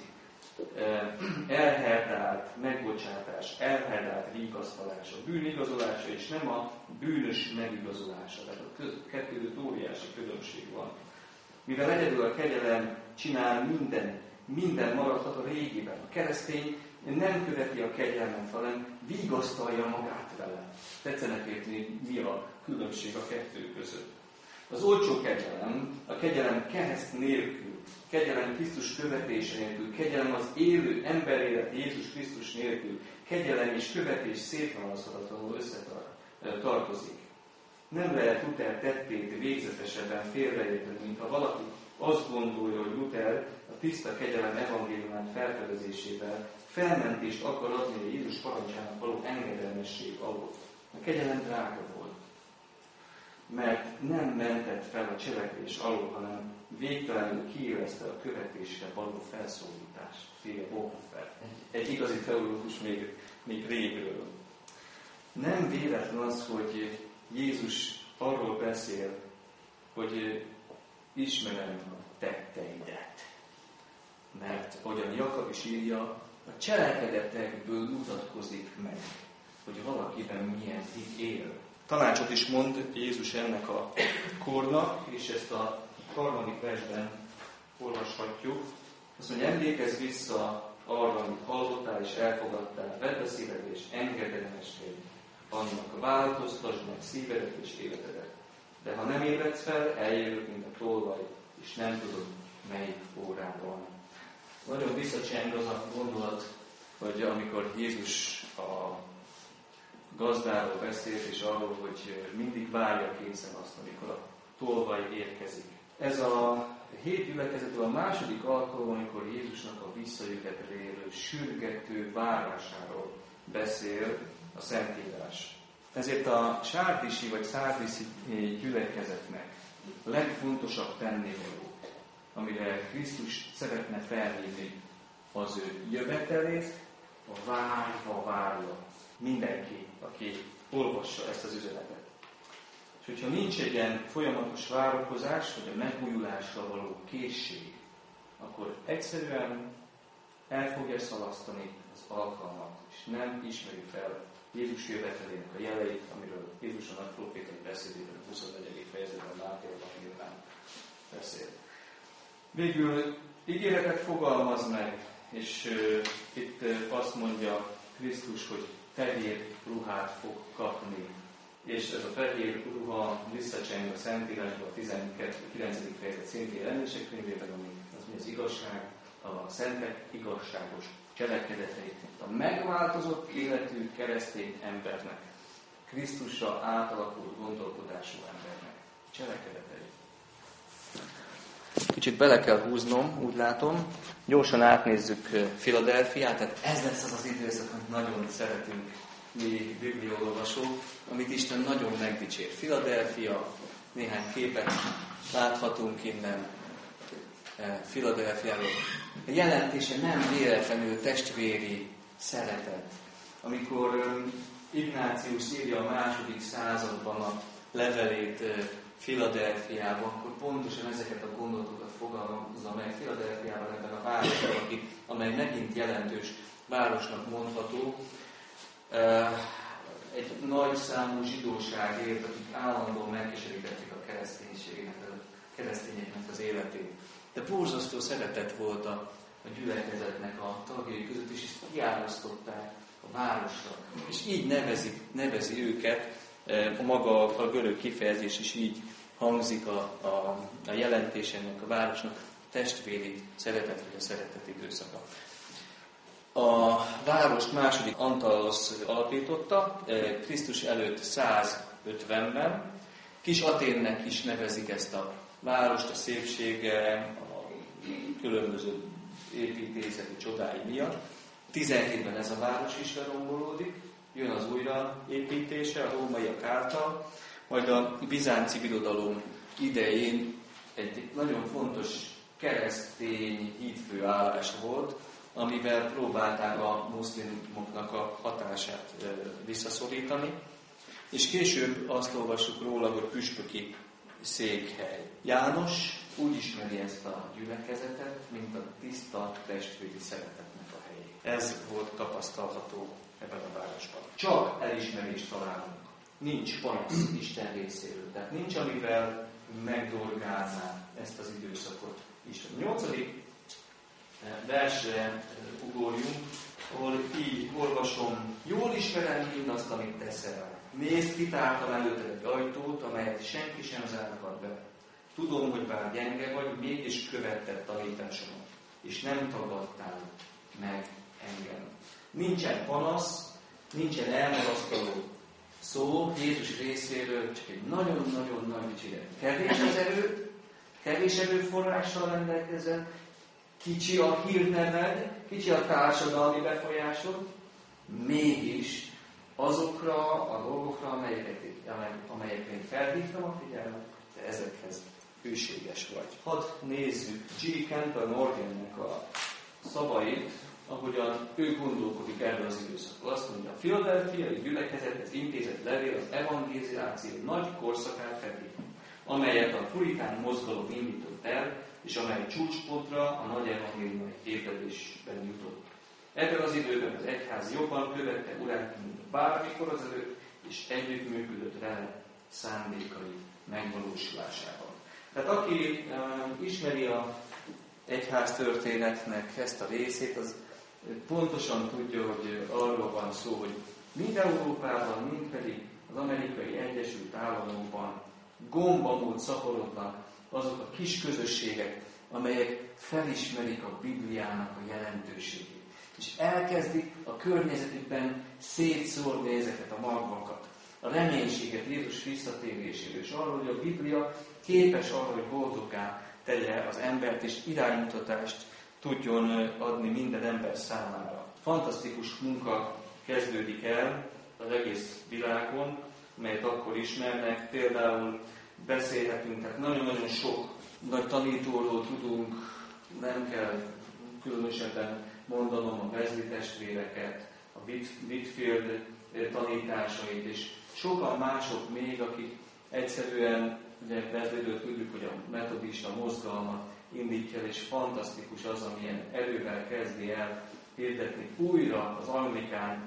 elherdált megbocsátás, elherdált vigasztalás, a bűnigazolása, és nem a bűnös megigazolása. Tehát a kettő között óriási különbség van. Mivel egyedül a kegyelem csinál minden maradhat a régiben. A keresztény nem követi a kegyelmet, hanem vigasztalja magát vele. Tetszenek érteni, mi a különbség a kettő között. Az olcsó kegyelem, a kegyelem kereszt nélkül, kegyelem Krisztus követése nélkül, kegyelem az élő emberélet Jézus Krisztus nélkül, kegyelem és követés szétválaszthatatlanul összetartozik. Nem lehet Luther tettét végzetesebben félreérteni, mint ha valaki azt gondolja, hogy Luther a tiszta kegyelem evangéliumát felfedezésével felmentést akar adni a Jézus parancsának való engedelmesség alól. A kegyelem drága volt, mert nem mentett fel a cselekvés alól, hanem végtelenül kiélezte a követésre való felszólítást. Írja Bonhoeffer. Egy igazi teológus még régről. Nem véletlen az, hogy Jézus arról beszél, hogy ismerem a tetteidet. Mert, ahogyan Jakab is írja, a cselekedetekből mutatkozik meg, hogy valakiben milyen hit él. Tanácsot is mond Jézus ennek a kornak, és ezt a 3. versben olvashatjuk. Azt mondja, emlékezz vissza arra, amit hallottál és elfogadtál, vedd a szíved és engedelmeskedj annak, változtasd meg szívedet és életedet. De ha nem ébredsz fel, eljövök, mint a tolvaj, és nem tudod, melyik órán van. Nagyon visszacseng az a gondolat, hogy amikor Jézus a gazdáról beszélt, és arról, hogy mindig várja készen azt, amikor a tolvaj érkezik. Ez a 7 gyülekezetből a második alkalom, amikor Jézusnak a visszajöveteléről, sürgető várásáról beszél a Szentírás. Ezért a sárdisi vagy szárdiszi gyülekezetnek a legfontosabb tennivaló, amire Krisztus szeretne felhívni, az ő jövetelét, a várva várja mindenki, aki olvassa ezt az üzenetet. És hogyha nincs egy ilyen folyamatos várakozás, vagy a megújulásra való készség, akkor egyszerűen el fogja szalasztani az alkalmat, és nem ismeri fel Jézus jövetelének a jeleit, amiről Jézus a nagy profétai beszédében, a 24. fejezetben Máté evangéliumán beszél. Végül ígéretet fogalmaz meg, és itt azt mondja Krisztus, hogy fehér ruhát fog kapni. És ez a fehér ruha visszacseng a Szentírásba, a 19. fejezet szintén jelenések könyvében, ami az igazság, a szentek igazságos cselekedeteit, a megváltozott életű keresztény embernek, Krisztusra átalakult gondolkodású embernek cselekedetei. Kicsit bele kell húznom, úgy látom. Gyorsan átnézzük Filadelfiát, tehát ez lesz az az időszak, amit nagyon szeretünk mi bibliaolvasók, amit Isten nagyon megdicsér. Filadelfia, néhány képet láthatunk innen Filadelfiáról. A jelentése nem véletlenül testvéri szeretet. Amikor Ignácius írja a második században a levelét Filadelfiában, akkor pontosan ezeket a gondolatokat fogalmazza meg Filadelfiában, ebben a városban, amely megint jelentős városnak mondható. Egy nagy számú zsidóság élt, akik állandóan megkeserítették a keresztényeknek az életét. De borzasztó szeretet volt a gyülekezetnek a tagjai között, és ezt kiárasztották a városra. És így nevezi őket, maga a görög kifejezés is így hangzik a jelentés ennek a városnak, testvéri szeretet, vagy a szeretet időszaka. A várost második Antalos alapította, Krisztus előtt 150-ben. Kis Athénnek is nevezik ezt a várost a szépsége, a különböző építészeti csodái miatt. 17-ben ez a város is lerombolódik, jön az újraépítése a rómaiak által, majd a bizánci birodalom idején egy nagyon fontos keresztény hitfőállás volt, amivel próbálták a muszlimoknak a hatását visszaszorítani, és később azt olvassuk róla, hogy püspöki székhely. János úgy ismeri ezt a gyülekezetet, mint a tiszta testvéri szeretetnek a helyét. Ez volt tapasztalható ebben a városban. Csak elismerést találunk. Nincs panasz Isten részéről. Tehát nincs, amivel megdorgálná ezt az időszakot Isten. 8. versre ugorjunk, ahol így olvasom: jól ismerem mindazt, amit teszel. Nézd, kitártam előtted egy ajtót, amelyet senki sem zárhat be. Tudom, hogy bár gyenge vagy, mégis követted tanításomat, és nem tagadtál meg engem. Nincsen panasz, nincsen elmarasztaló szó Jézus részéről, csak egy nagyon-nagyon nagy dicséret. Kevés az erő, kevés erőforrással rendelkezel, kicsi a hírneved, kicsi a társadalmi befolyásod, mégis azokra a dolgokra, amelyekre felhívtam a figyelmet, te ezekhez hűséges vagy. Hadd nézzük G. Campbell Morgannek a szavait, ahogyan ő gondolkodik erről az időszakról. Azt mondja, a filadelfiai gyülekezethez intézett levél az evangelizáció nagy korszakát fedi, amelyet a puritán mozgalom indított el, és amely csúcspontra a nagy evangéliumai hirdetésben jutott. Ebben az időben az egyház jobban követte urát, mint bármikor azelőtt, és együttműködött vele szándékai megvalósulásában. Tehát aki ismeri a egyháztörténetnek ezt a részét, az pontosan tudja, hogy arról van szó, hogy mind Európában, mind pedig az Amerikai Egyesült Államokban gombamód szaporodnak azok a kis közösségek, amelyek felismerik a Bibliának a jelentőségét. És elkezdik a környezetükben szétszórni ezeket a magvakat, a reménységet Jézus visszatéréséről, és arról, hogy a Biblia képes arra, hogy boldoggá tegye az embert, és iránymutatást tudjon adni minden ember számára. Fantasztikus munka kezdődik el az egész világon, melyet akkor ismernek. Például beszélhetünk, tehát nagyon-nagyon sok nagy tanítóról tudunk, nem kell különösebben mondanom a Wesley testvéreket, a Whitfield tanításait, és sokan mások még, akik egyszerűen, ugye Wesleyről tudjuk, hogy a metodista mozgalmat indítja, és fantasztikus az, amilyen erővel kezdi el hirdetni újra az anglikán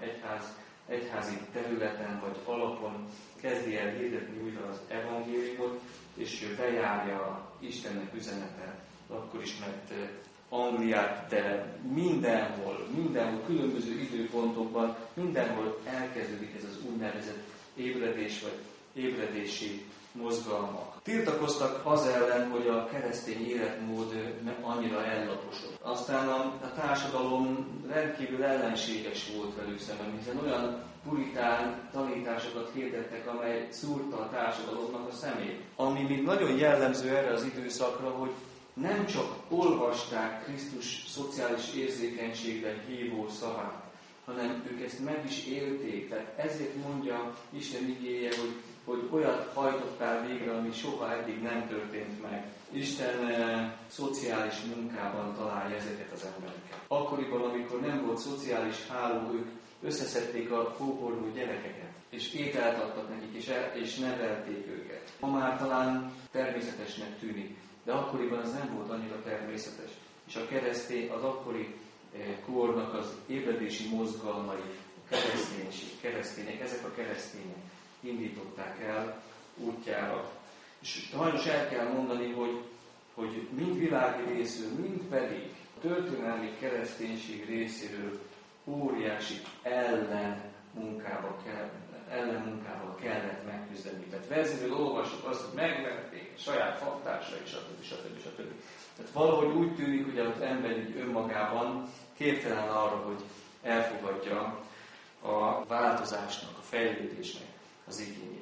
egyházi területen vagy alapon kezdi el hirdetni újra az evangéliumot, és bejárja Istennek üzenete, akkor is, mert Angliát, de mindenhol, különböző időpontokban, mindenhol elkezdődik ez az úgynevezett ébredés vagy ébredési mozgalmak. Tiltakoztak az ellen, hogy a keresztény életmód annyira ellaposott. Aztán a társadalom rendkívül ellenséges volt velük szemben, hiszen olyan puritán tanításokat hirdettek, amely szúrta a társadalomnak a szemét. Ami még nagyon jellemző erre az időszakra, hogy nem csak olvasták Krisztus szociális érzékenységre hívó szavát, hanem ők ezt meg is élték. Tehát ezért mondja Isten igéje, hogy olyat hajtottál végre, ami soha eddig nem történt meg. Isten szociális munkában találja ezeket az embereket. Akkoriban, amikor nem volt szociális háló, ők összeszedték a kóborló gyerekeket, és ételt adtak nekik, és nevelték őket. Ma már talán természetesnek tűnik, de akkoriban az nem volt annyira természetes. És a keresztény, az akkori kornak az ébredési mozgalmai, a keresztények, ezek a keresztények indították el útjára. És sajnos el kell mondani, hogy mind világi részről, mind pedig a történelmi kereszténység részéről óriási ellenmunkával kellett megküzdeni. Tehát Wesleyről olvassuk azt, hogy megverték a saját faktársai, stb. Tehát valahogy úgy tűnik, hogy az ember így önmagában képtelen arra, hogy elfogadja a változásnak, a fejlődésnek az igényét.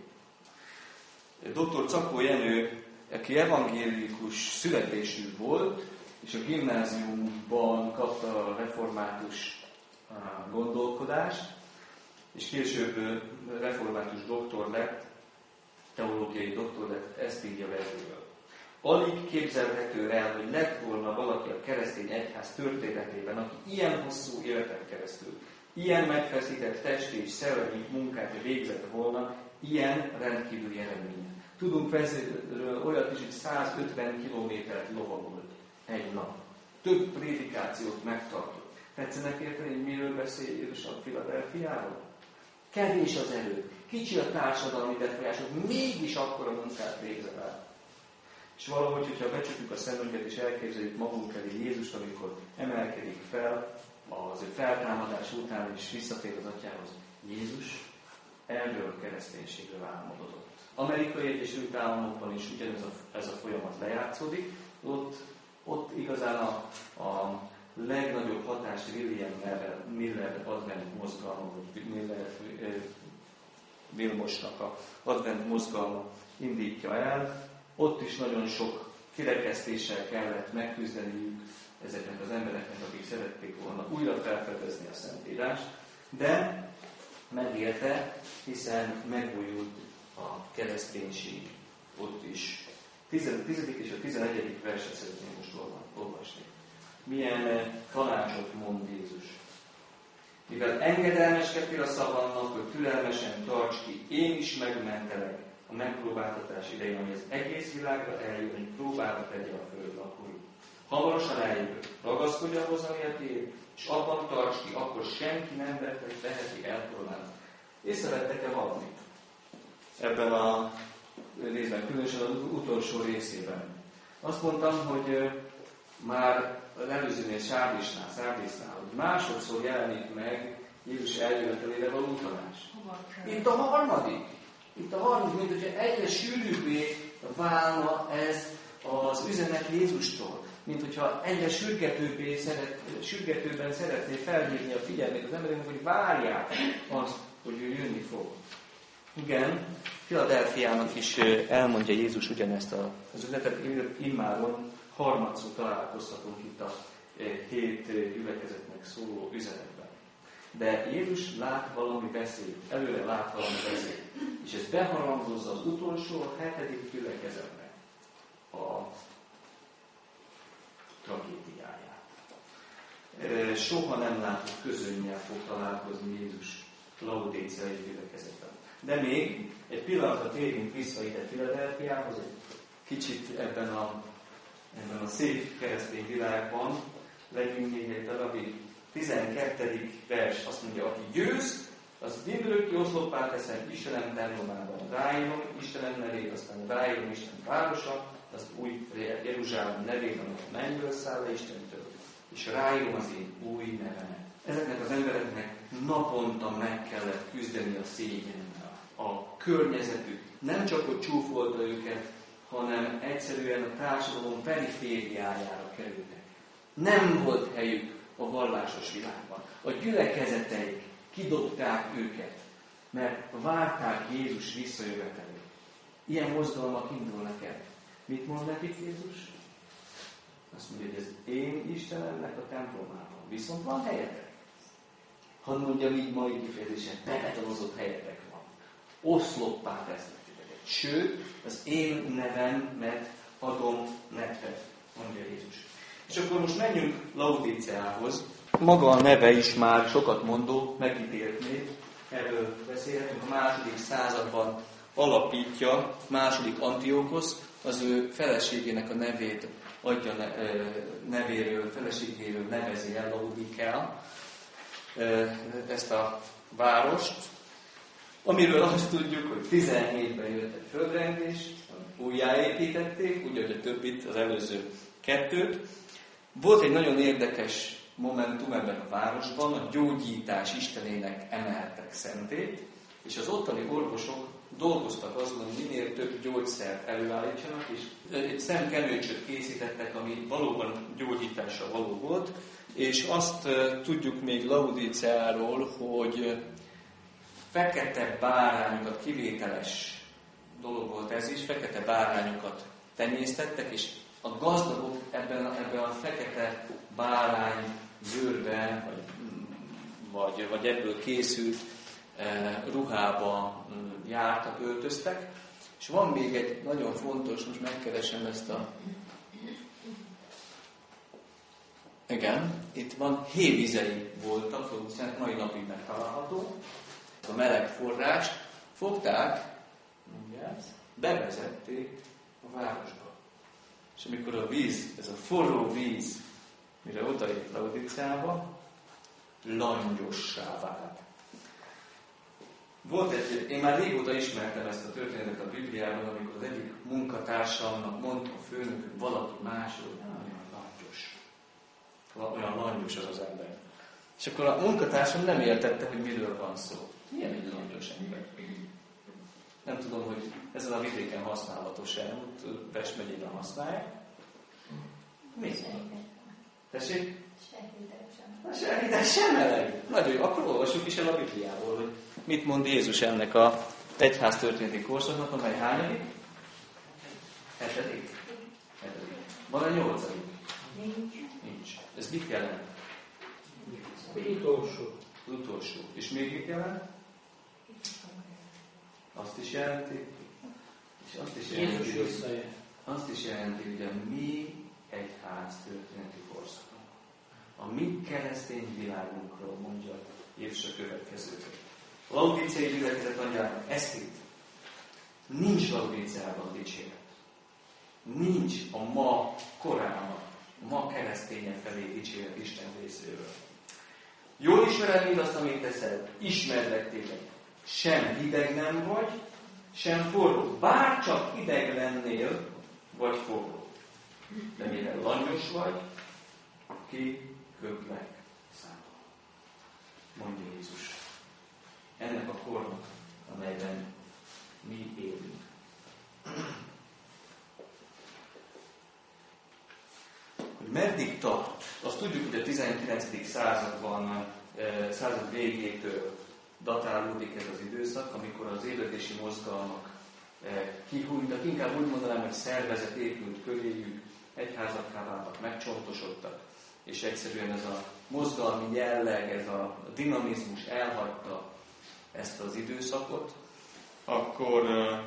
Dr. Czakó Jenő, aki evangélikus születésű volt, és a gimnáziumban kapta a református gondolkodást, és később református doktor lett, teológiai doktor lett, ezt írja Wesleyről. Alig képzelhető el, hogy lett volna valaki a keresztény egyház történetében, aki ilyen hosszú életen keresztül, ilyen megfeszített testi és szellemi munkát végzett volna, ilyen rendkívüli eredménye. Tudunk Wesleyről olyat is, hogy 150 kilométert lovagolt egy nap. Több prédikációt megtartott. Tetszenek érteni, hogy miről beszél Jézus a Philadelphiáról? Kevés az erő, kicsi a társadalmi befolyások, mégis akkora munkát végzel el. És valahogy, hogyha becsukjuk a szemünket és elképzeljük magunk elé Jézust, amikor emelkedik fel az ő feltámadás után és visszatér az atyához, Jézus erről a kereszténységről álmodott. Amerikai Egyesült Államokban is ugyanez ez a folyamat lejátszódik, ott igazán a legnagyobb hatást William Miller advent mozgalma, vagy Vilmosnak a advent mozgalma indítja el. Ott is nagyon sok kirekesztéssel kellett megküzdeniük ezeknek az embereknek, akik szerették volna újra felfedezni a Szentírást, de megélte, hiszen megújult a kereszténység ott is. 10. és a 11. verset szeretném most olvasni. Milyen tanácsot mond Jézus. Mivel engedelmeskedtél a szavamnak, hogy türelmesen tarts ki, én is megmentelek a megpróbáltatás idején, ami az egész világra eljön, hogy próbára tegye a föld lakói. Hamarosan eljövök, ragaszkodj ahhoz, ami a tiéd, és abban tarts ki, akkor senki nem veheti el tőled. Észrevettek-e valamit? Ebben a részben, különösen az utolsó részében. Azt mondtam, hogy már az előzőnél Sárdisznál, hogy másodszor jelenik meg Jézus eljövetelére való tanács. Itt a harmadik, mint hogyha egyre sűrűbbé válna ez az üzenet Jézustól. Mint hogyha egyre sürgetőbben szeretné felhívni a figyelmét az embereknek, hogy várják azt, hogy ő jönni fog. Igen, Filadelfiának is elmondja Jézus ugyanezt az üzenetet, immáron harmadszor találkozhatunk itt a 7 gyülekezetnek szóló üzenetben. De Jézus lát valami beszéd, előre lát valami beszéd, és ez beharangozza az utolsó, a 7. gyülekezetnek a tragédiáját. Soha nem látott közönnyel fog találkozni Jézus laudéciai gyülekezetben. De még egy pillanatra térjünk vissza ide Filadelfiához, egy kicsit ebben a szép keresztény világban legyünk még egy darabig. 12. vers azt mondja, aki győz, az mindörökké oszloppá teszem Istenem templomában. Ráírom Istenem nevét, aztán ráírom Isten városa, az új Jeruzsálem nevét, amely a mennyből száll le Istentől, és ráírom az én új nevemet. Ezeknek az embereknek naponta meg kellett küzdeni a szégyennel. A környezetük nem csak hogy csúfolta őket, hanem egyszerűen a társadalom perifériájára kerültek. Nem volt helyük a vallásos világban. A gyülekezeteik kidobták őket, mert várták Jézus visszajövetelét. Ilyen mozgalmak indulnak el. Mit mond nekik Jézus? Azt mondja, hogy ez én Istenemnek a templomában. Viszont van helyetek. Hadd mondjam így mai kifejezésen, bebetonozott helyetek van. Oszloppá tesznek titeket. Sőt, az én nevemet adom nektek, mondja Jézus. És akkor most menjünk Laudíceához. Maga a neve is már sokat mondó, megítélt név. Erről beszélhetünk. A második században alapítja második Antiókosz, az ő feleségének a nevét adja, feleségéről nevezi el Laudikea ezt a várost, amiről azt tudjuk, hogy 17-ben jött egy földrengés, újjáépítették, úgy, hogy a többit, az előző 2. Volt egy nagyon érdekes momentum ebben a városban, a gyógyítás istenének emeltek szentét, és az ottani orvosok dolgoztak azon, hogy minél több gyógyszert előállítsanak, és egy szemkenőcsöt készítettek, ami valóban gyógyításra való volt, és azt tudjuk még Laudíceáról, hogy fekete bárányokat, kivételes dolog volt ez is, fekete bárányokat tenyésztettek, és a gazdagok ebben a fekete bárány bőrbe, vagy ebből készült ruhába jártak, öltöztek. És van még egy nagyon fontos, most megkeresem ezt a... Igen, itt van hévizei voltak, szóval mai napig megtalálható. A meleg forrást fogták, bevezették a városba. És amikor a víz, ez a forró víz, mire odaért Laudíceába, langyossá vált. Volt én már régóta ismertem ezt a történetet a Bibliában, amikor az egyik munkatársamnak mondta a főnök, hogy valaki másról, olyan langyos az ember. És akkor a munkatársam nem értette, hogy miről van szó. Milyen egy langyos ember? Nem tudom, hogy ezen a vidéken használható-e, ott Pest megyében használják. Mi? Tessék? Sehideg sem meleg. Nagyon jó. Akkor olvassuk is el a Bibliából, hogy mit mond Jézus ennek a egyház történeti korszaknak, amely hányadik? 7. Van a 8. Nincs. Ez mit jelent? Utolsó. És még mit jelent? Azt is jelenti. És azt is jelenti, hogy a mi egyház történeti korszak. A mi keresztény világunkról mondja Jézus a következőt. A laudíciai gyülekezet mondja ezt itt. Nincs Laudíceában dicséret. Nincs a ma korának, a ma keresztények felé dicséret Isten részéről. Jól ismered mindazt, amit teszel, ismerlek téged. Sem hideg nem vagy, sem forró. Bár csak hideg lennél, vagy forró. De mivel langyos vagy, kiköplek számol. Mondja Jézus. Ennek a kornak, amelyben mi élünk. Hogy meddig tart? Azt tudjuk, hogy a 19. század végétől datálódik ez az időszak, amikor az ébredési mozgalmak kihújtak. Inkább úgy mondanám, hogy szervezet épült köréjük, egyházakká váltak, megcsontosodtak, és egyszerűen ez a mozgalmi jelleg, ez a dinamizmus elhagyta ezt az időszakot, akkor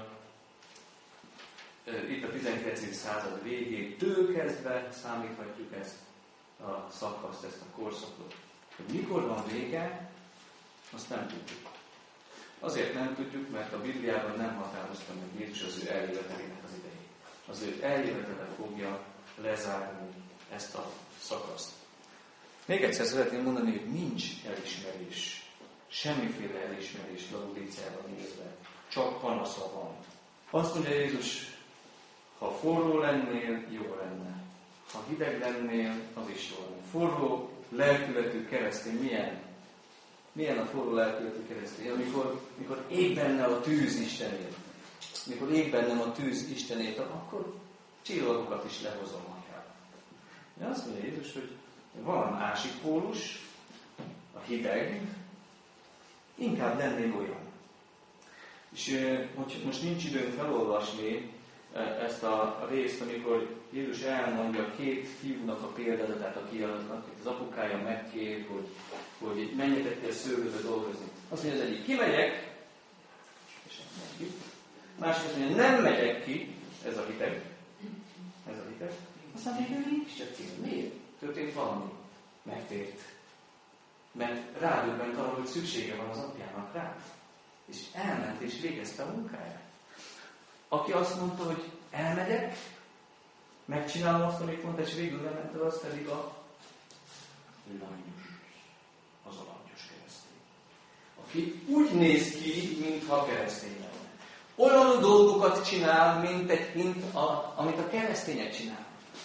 itt a 19. század végétől kezdve számíthatjuk ezt a szakaszt, ezt a korszakot. Hogy mikor van vége, azt nem tudjuk. Azért nem tudjuk, mert a Bibliában nem határozta meg Jézus az ő eljövetelének az idejét. Az ő eljövetele fogja lezárni ezt a szakaszt. Még egyszer szeretném mondani, hogy nincs elismerés. Semmiféle elismerés Laodíceában nézve. Csak panasza van. Azt mondja Jézus, ha forró lennél, jó lenne. Ha hideg lennél, az is jó lenne. Forró lelkületű keresztény milyen a forró lelkületű keresztény? Amikor ég benne a tűz Istenét. Mikor ég bennem a tűz Istenét, akkor csillagokat is lehozom akár. De azt mondja Jézus, hogy van másik pólus, a hideg, inkább lennél olyan. És hogy most nincs időnk felolvasni ezt a részt, amikor Jézus elmondja két fiúnak a példáját, aki az apukája megkér, hogy menjetek ki a szőlőbe dolgozni. Azt mondja az egyik, kimegyek, és nem megy ki. Másik azt mondja, nem megyek ki, ez a hideg. Aztán végül nincs csak ki. Miért? Történt valami. Megtért. Mert rádöbbent arra, hogy szüksége van az apjának rá. És elment és végezte a munkáját. Aki azt mondta, hogy elmegyek, megcsinálom azt, amit mondta, és végül nem ment el, az pedig a langyos keresztény. Aki úgy néz ki, mintha keresztény lenne. Olyan dolgokat csinál, amit a keresztények csinálnak.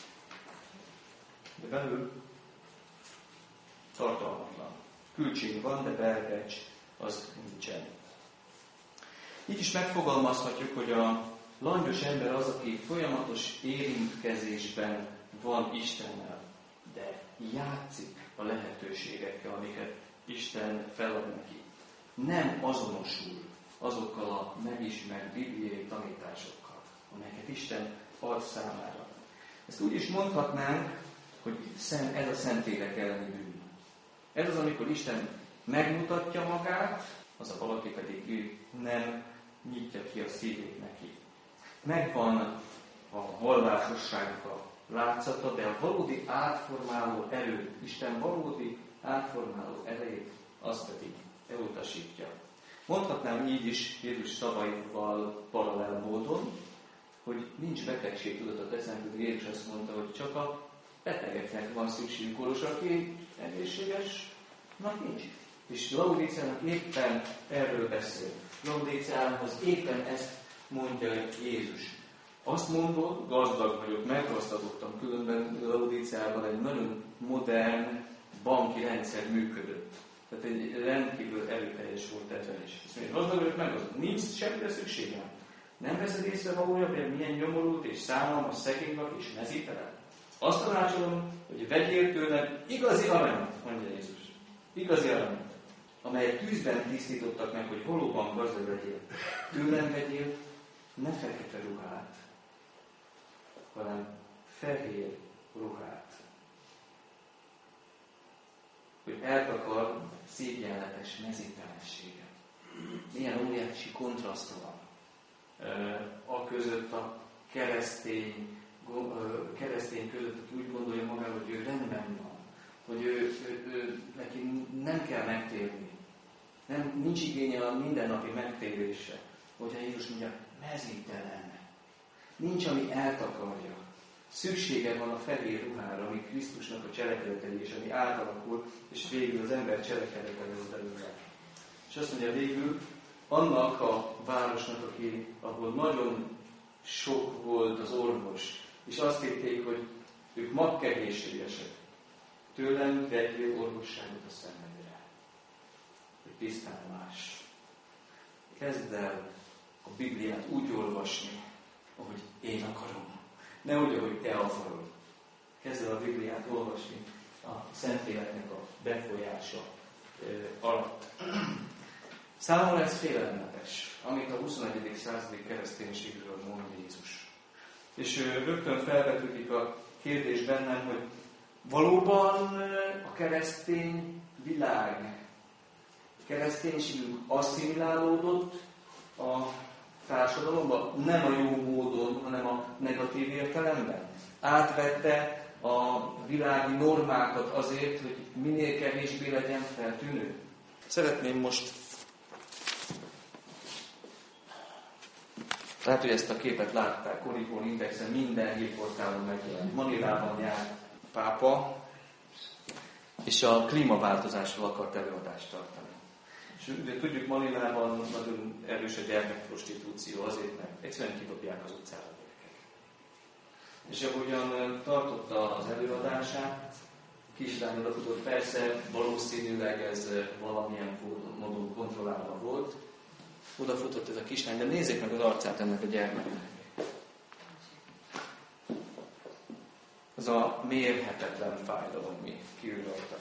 De belül tartalmatlan. Küldség van, de belkecs az nincsen. Így is megfogalmazhatjuk, hogy a langyos ember az, aki folyamatos érintkezésben van Istennel, de játszik a lehetőségekkel, amiket Isten felad neki. Nem azonosul azokkal a megismert bibliai tanításokkal, amelyeket Isten ad számára. Ezt úgy is mondhatnánk, hogy ez a Szentlélek elleni bűn. Ez az, amikor Isten megmutatja magát, az a valaki pedig nem nyitja ki a szívét neki. Megvan a vallásosságnak a látszata, de a valódi átformáló erő, Isten valódi átformáló erejét, azt pedig elutasítja. Mondhatnám így is Jézus szavaival paralel módon, hogy nincs betegségtudatot eszembe, Jézus azt mondta, hogy csak a betegeknek van szükségük orvosra, aki egészséges, nincs. És Laodíceának éppen erről beszél. Laodíceához éppen ezt mondja Jézus. Azt mondod, gazdag vagyok, meggazdagodtam, különben Laodíceában egy nagyon modern banki rendszer működött. Tehát egy rendkívül erőteljes volt ebben is. Azt mondja, gazdag vagyok, meggazdagodtam. Nincs semmire szükségem. Nem veszed észre valójában, hogy milyen nyomorult és szánalmas szegény vagy és mezítelen? Azt tanácsolom, hogy vegyél tőlem igazi aranyat, mondja Jézus. Igazi aranyat, amelyet tűzben tisztítottak meg, hogy valóban gazdag legyél. Tőlem vegyél ne fekete ruhát, hanem fehér ruhát. Hogy eltakar szégyenletes mezítelenséget. Milyen óriási kontraszt van a között, a keresztény között, aki úgy gondolja magáról, hogy ő rendben van, hogy neki nem kell megtérni. Nincs igénye a mindennapi megtérésre. Hogyha Jézus mondja, mezítelen. Nincs, ami eltakarja. Szüksége van a fehér ruhára, ami Krisztusnak a cselekedetei, és ami átalakul, és végül az ember cselekedete lesz belőle. És azt mondja végül, annak a városnak, ahol nagyon sok volt az orvos, És azt hitték, hogy ők magkegészségesek. Tőlem vegyél orvosságot a szemedre. Hogy tisztán más. Kezd el a Bibliát úgy olvasni, ahogy én akarom. Ne úgy, ahogy te akarod. Kezd el a Bibliát olvasni a Szentléleknek a befolyása alatt. Számomra ez félelmetes, amit a 21. századi kereszténységről mond Jézus. És rögtön felvetődik a kérdés bennem, hogy valóban a keresztény világ, kereszténységünk asszimilálódott a társadalomban, nem a jó módon, hanem a negatív értelemben. Átvette a világi normákat azért, hogy minél kevésbé legyen feltűnő. Szeretném most, lehet, hogy ezt a képet látták, Oricon Indexen minden hírportálon megjelent. Manilában járt pápa, és a klímaváltozásról akart előadást tartani. És ugye tudjuk, Manilában nagyon erős a gyermekprostitúció azért, mert egyszerűen kidobják az utcára a gyerekek. És ahogyan tartotta az előadását, kislány oda tudott, persze valószínűleg ez valamilyen módon kontrollálva volt, odafutott ez a kislány, de nézzék meg az arcát ennek a gyermeknek. Az a mérhetetlen fájdalom, mi kiül rajta.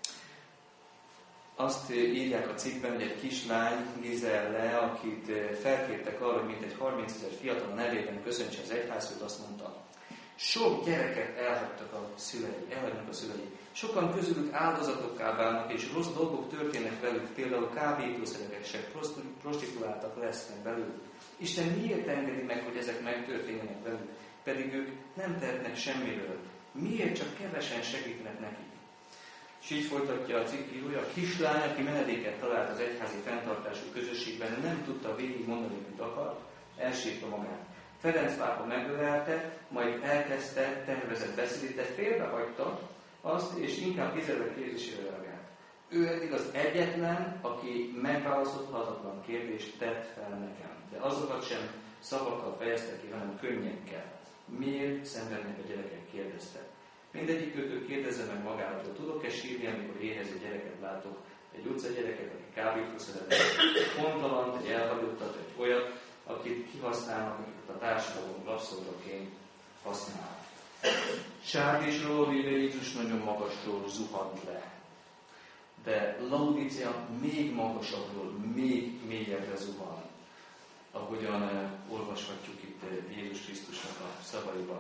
Azt írják a cikkben, hogy egy kislány, Gizelle, akit felkértek arra, hogy mintegy 30 000 fiatal nevében köszöntse az egyházhoz, azt mondta, sok gyereket elhagynak a szülei. Sokan közülük áldozatokká válnak, és rossz dolgok történnek velük, például kábítószeresek, prostituáltak lesznek belőlük. Isten miért engedi meg, hogy ezek megtörténjenek velük, pedig ők nem tehetnek semmiről? Miért csak kevesen segítenek nekik? És így folytatja a cikk írója, a kislány, aki menedéket talált az egyházi fenntartású közösségben, nem tudta végigmondani, mit akart, elsírta magát. Ferenc pápa megölelte, majd elkezdte tervezett beszédét, de félbehagyta azt, és inkább Gizelle kérdésére reagált. Ő eddig az egyetlen, aki megválaszolhatatlan kérdést tett fel nekem, de azokat sem szavakkal fejezte ki, hanem könnyekkel. Miért szenvednek a gyerekek? Kérdezte. Mindegyikőtől kérdezze meg magától, tudok-e sírni, amikor éhező gyereket látok, egy utcagyereket, aki kábítószerezett, pontalant, egy elhagyottat, egy olyat, akit kihasználnak, akiket a társadalom rabszolgaként használ. Sárgésról véve Jézus nagyon magasról zuhant le. De Laodicea még magasabbról, még mélyebbre zuhan, ahogyan olvashatjuk itt Jézus Krisztusnak a szavaiban.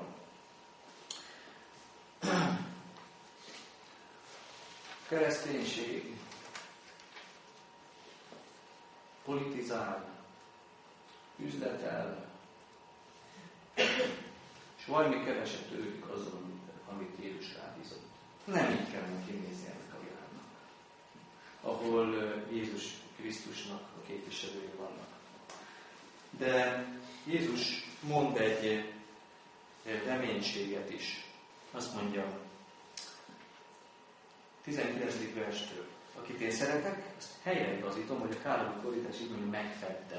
Kereszténység politizál, üzletel, és valami keveset törődik azon, amit Jézus rábízott. Nem így kellene kinézni ennek a világnak, ahol Jézus Krisztusnak a képviselői vannak. De Jézus mond egy reménységet is. Azt mondja, 19. verstől, akit én szeretek, azt helyreigazítom, hogy a Károlyi fordítás így mondja, megfedtem.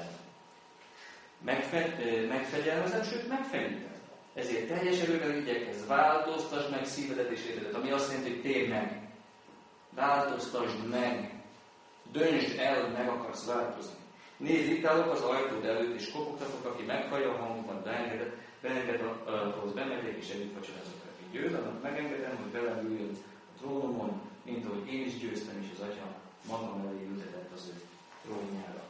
Megfegyelmezem, sőt megfenyítem. Ezért teljes erővel igyekezz, változtasd meg szívedet és életedet, ami azt jelenti, hogy térj meg. Változtasd meg. Döntsd el, meg akarsz változni. Nézd, itt állok az ajtód előtt, és kopogtatok, aki meghallja a hangomat, beenged, ahhoz bemegyek, és együtt vacsorázok. Aki győzem, megengedem, hogy velem üljön a trónomon, mint ahogy én is győztem, és az Atya magam elé ültetett az ő trónjára.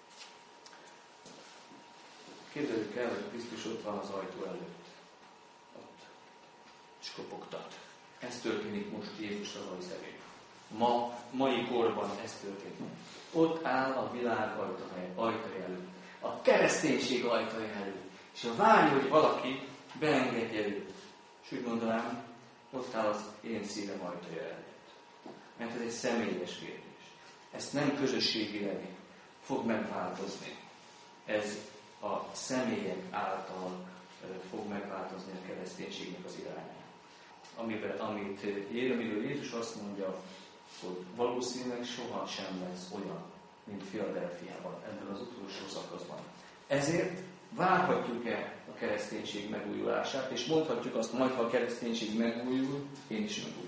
Képzeljük el, hogy Krisztus ott van az ajtó előtt. Ott. És kopogtat. Ez történik most Jézus szavai szerint. Mai korban ez történik. Ott áll a világ ajtaja előtt. A kereszténység ajtaja előtt. És várja, hogy valaki beengedje őt. És úgy mondanám, ott áll az én szívem ajtaja előtt. Mert ez egy személyes kérdés. Ezt nem közösségileg fog megváltozni. Ez a személyek által fog megváltozni a kereszténységnek az irányát. Amiről Jézus azt mondja, hogy valószínűleg soha sem lesz olyan, mint Philadelphiában, ebben az utolsó szakaszban. Ezért várhatjuk-e a kereszténység megújulását, és mondhatjuk azt, majd ha a kereszténység megújul, én is megújulok.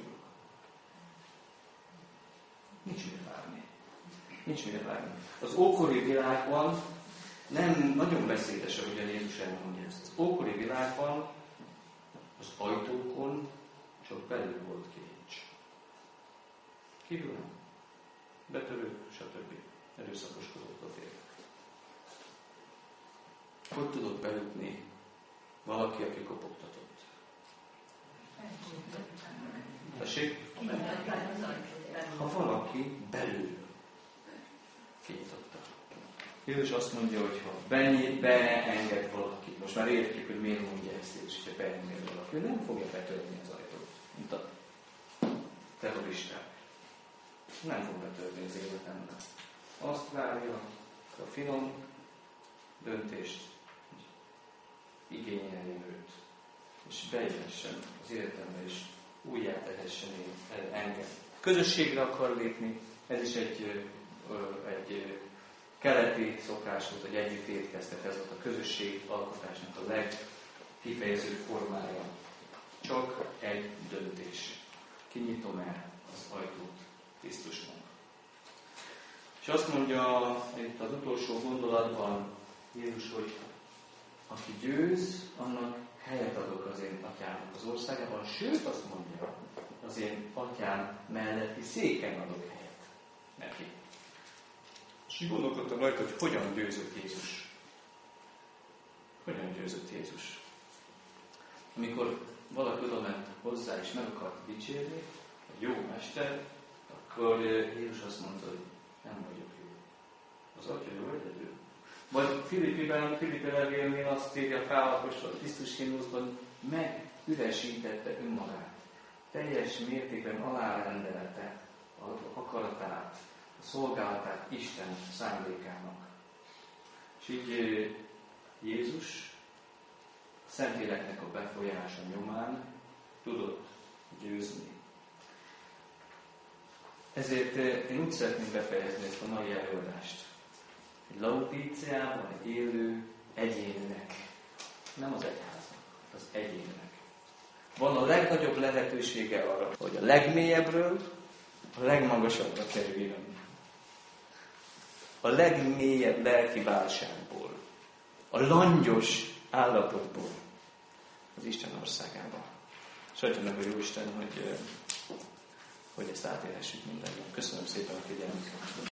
Nincs mire várni. Nincs mire várni. Az ókori világban nem nagyon beszédes, ahogyan Jézus elmondja ezt. Az ókori világban az ajtókon csak belül volt kincs. Kívül nem. Betörők, stb. Erőszakoskodott a férjek. Hogy tudott belütni valaki, aki kopogtatott? Tessék? Ha valaki belül kinyitotta. Jézus azt mondja, hogy ha beenged valakit, most már értjük, hogy miért mondja ezt, és ha beenged valaki, ő nem fogja betörni az ajtót, mint a terroristák. Nem fog betörni az életemre. Azt várja a finom döntést, hogy igényeljen őt, és bejöhessen az életembe, és újjá tehessen engem. Közösségre akar lépni, ez is egy keleti szokás volt, hogy együtt étkeztek, ez volt a közösség alkotásnak a legkifejezőbb formája. Csak egy döntés. Kinyitom-e az ajtót Krisztusnak? És azt mondja itt az utolsó gondolatban Jézus, hogy aki győz, annak helyet adok az én atyámnak az országában, sőt azt mondja, az én atyám melletti széken adok helyet neki. És gondolkodtam rajta, hogy hogyan győzött Jézus. Hogyan győzött Jézus? Amikor valaki oda ment hozzá és meg akart dicsérni, egy jó mester, akkor Jézus azt mondta, hogy nem vagyok jó. Az atya jó egyedül. Vagy Filippi levélnél azt írja Pál apostol a Krisztus himnuszban, megüresítette önmagát. Teljes mértékben alárendelte az akaratát, a szolgálatát Isten szándékának. És így Jézus a Szentléleknek a befolyása nyomán tudott győzni. Ezért én úgy szeretném befejezni ezt a mai előadást. Egy Laodíceában egy élő egyénnek, nem az egyháznak, az egyénnek. Van a legnagyobb lehetősége arra, hogy a legmélyebbről a legmagasabbra kerüljön. A legmélyebb lelki válságból, a langyos állapotból az Isten országába. És adja meg a Jóisten, hogy ezt átélhessük mindenben. Köszönöm szépen a figyelmet.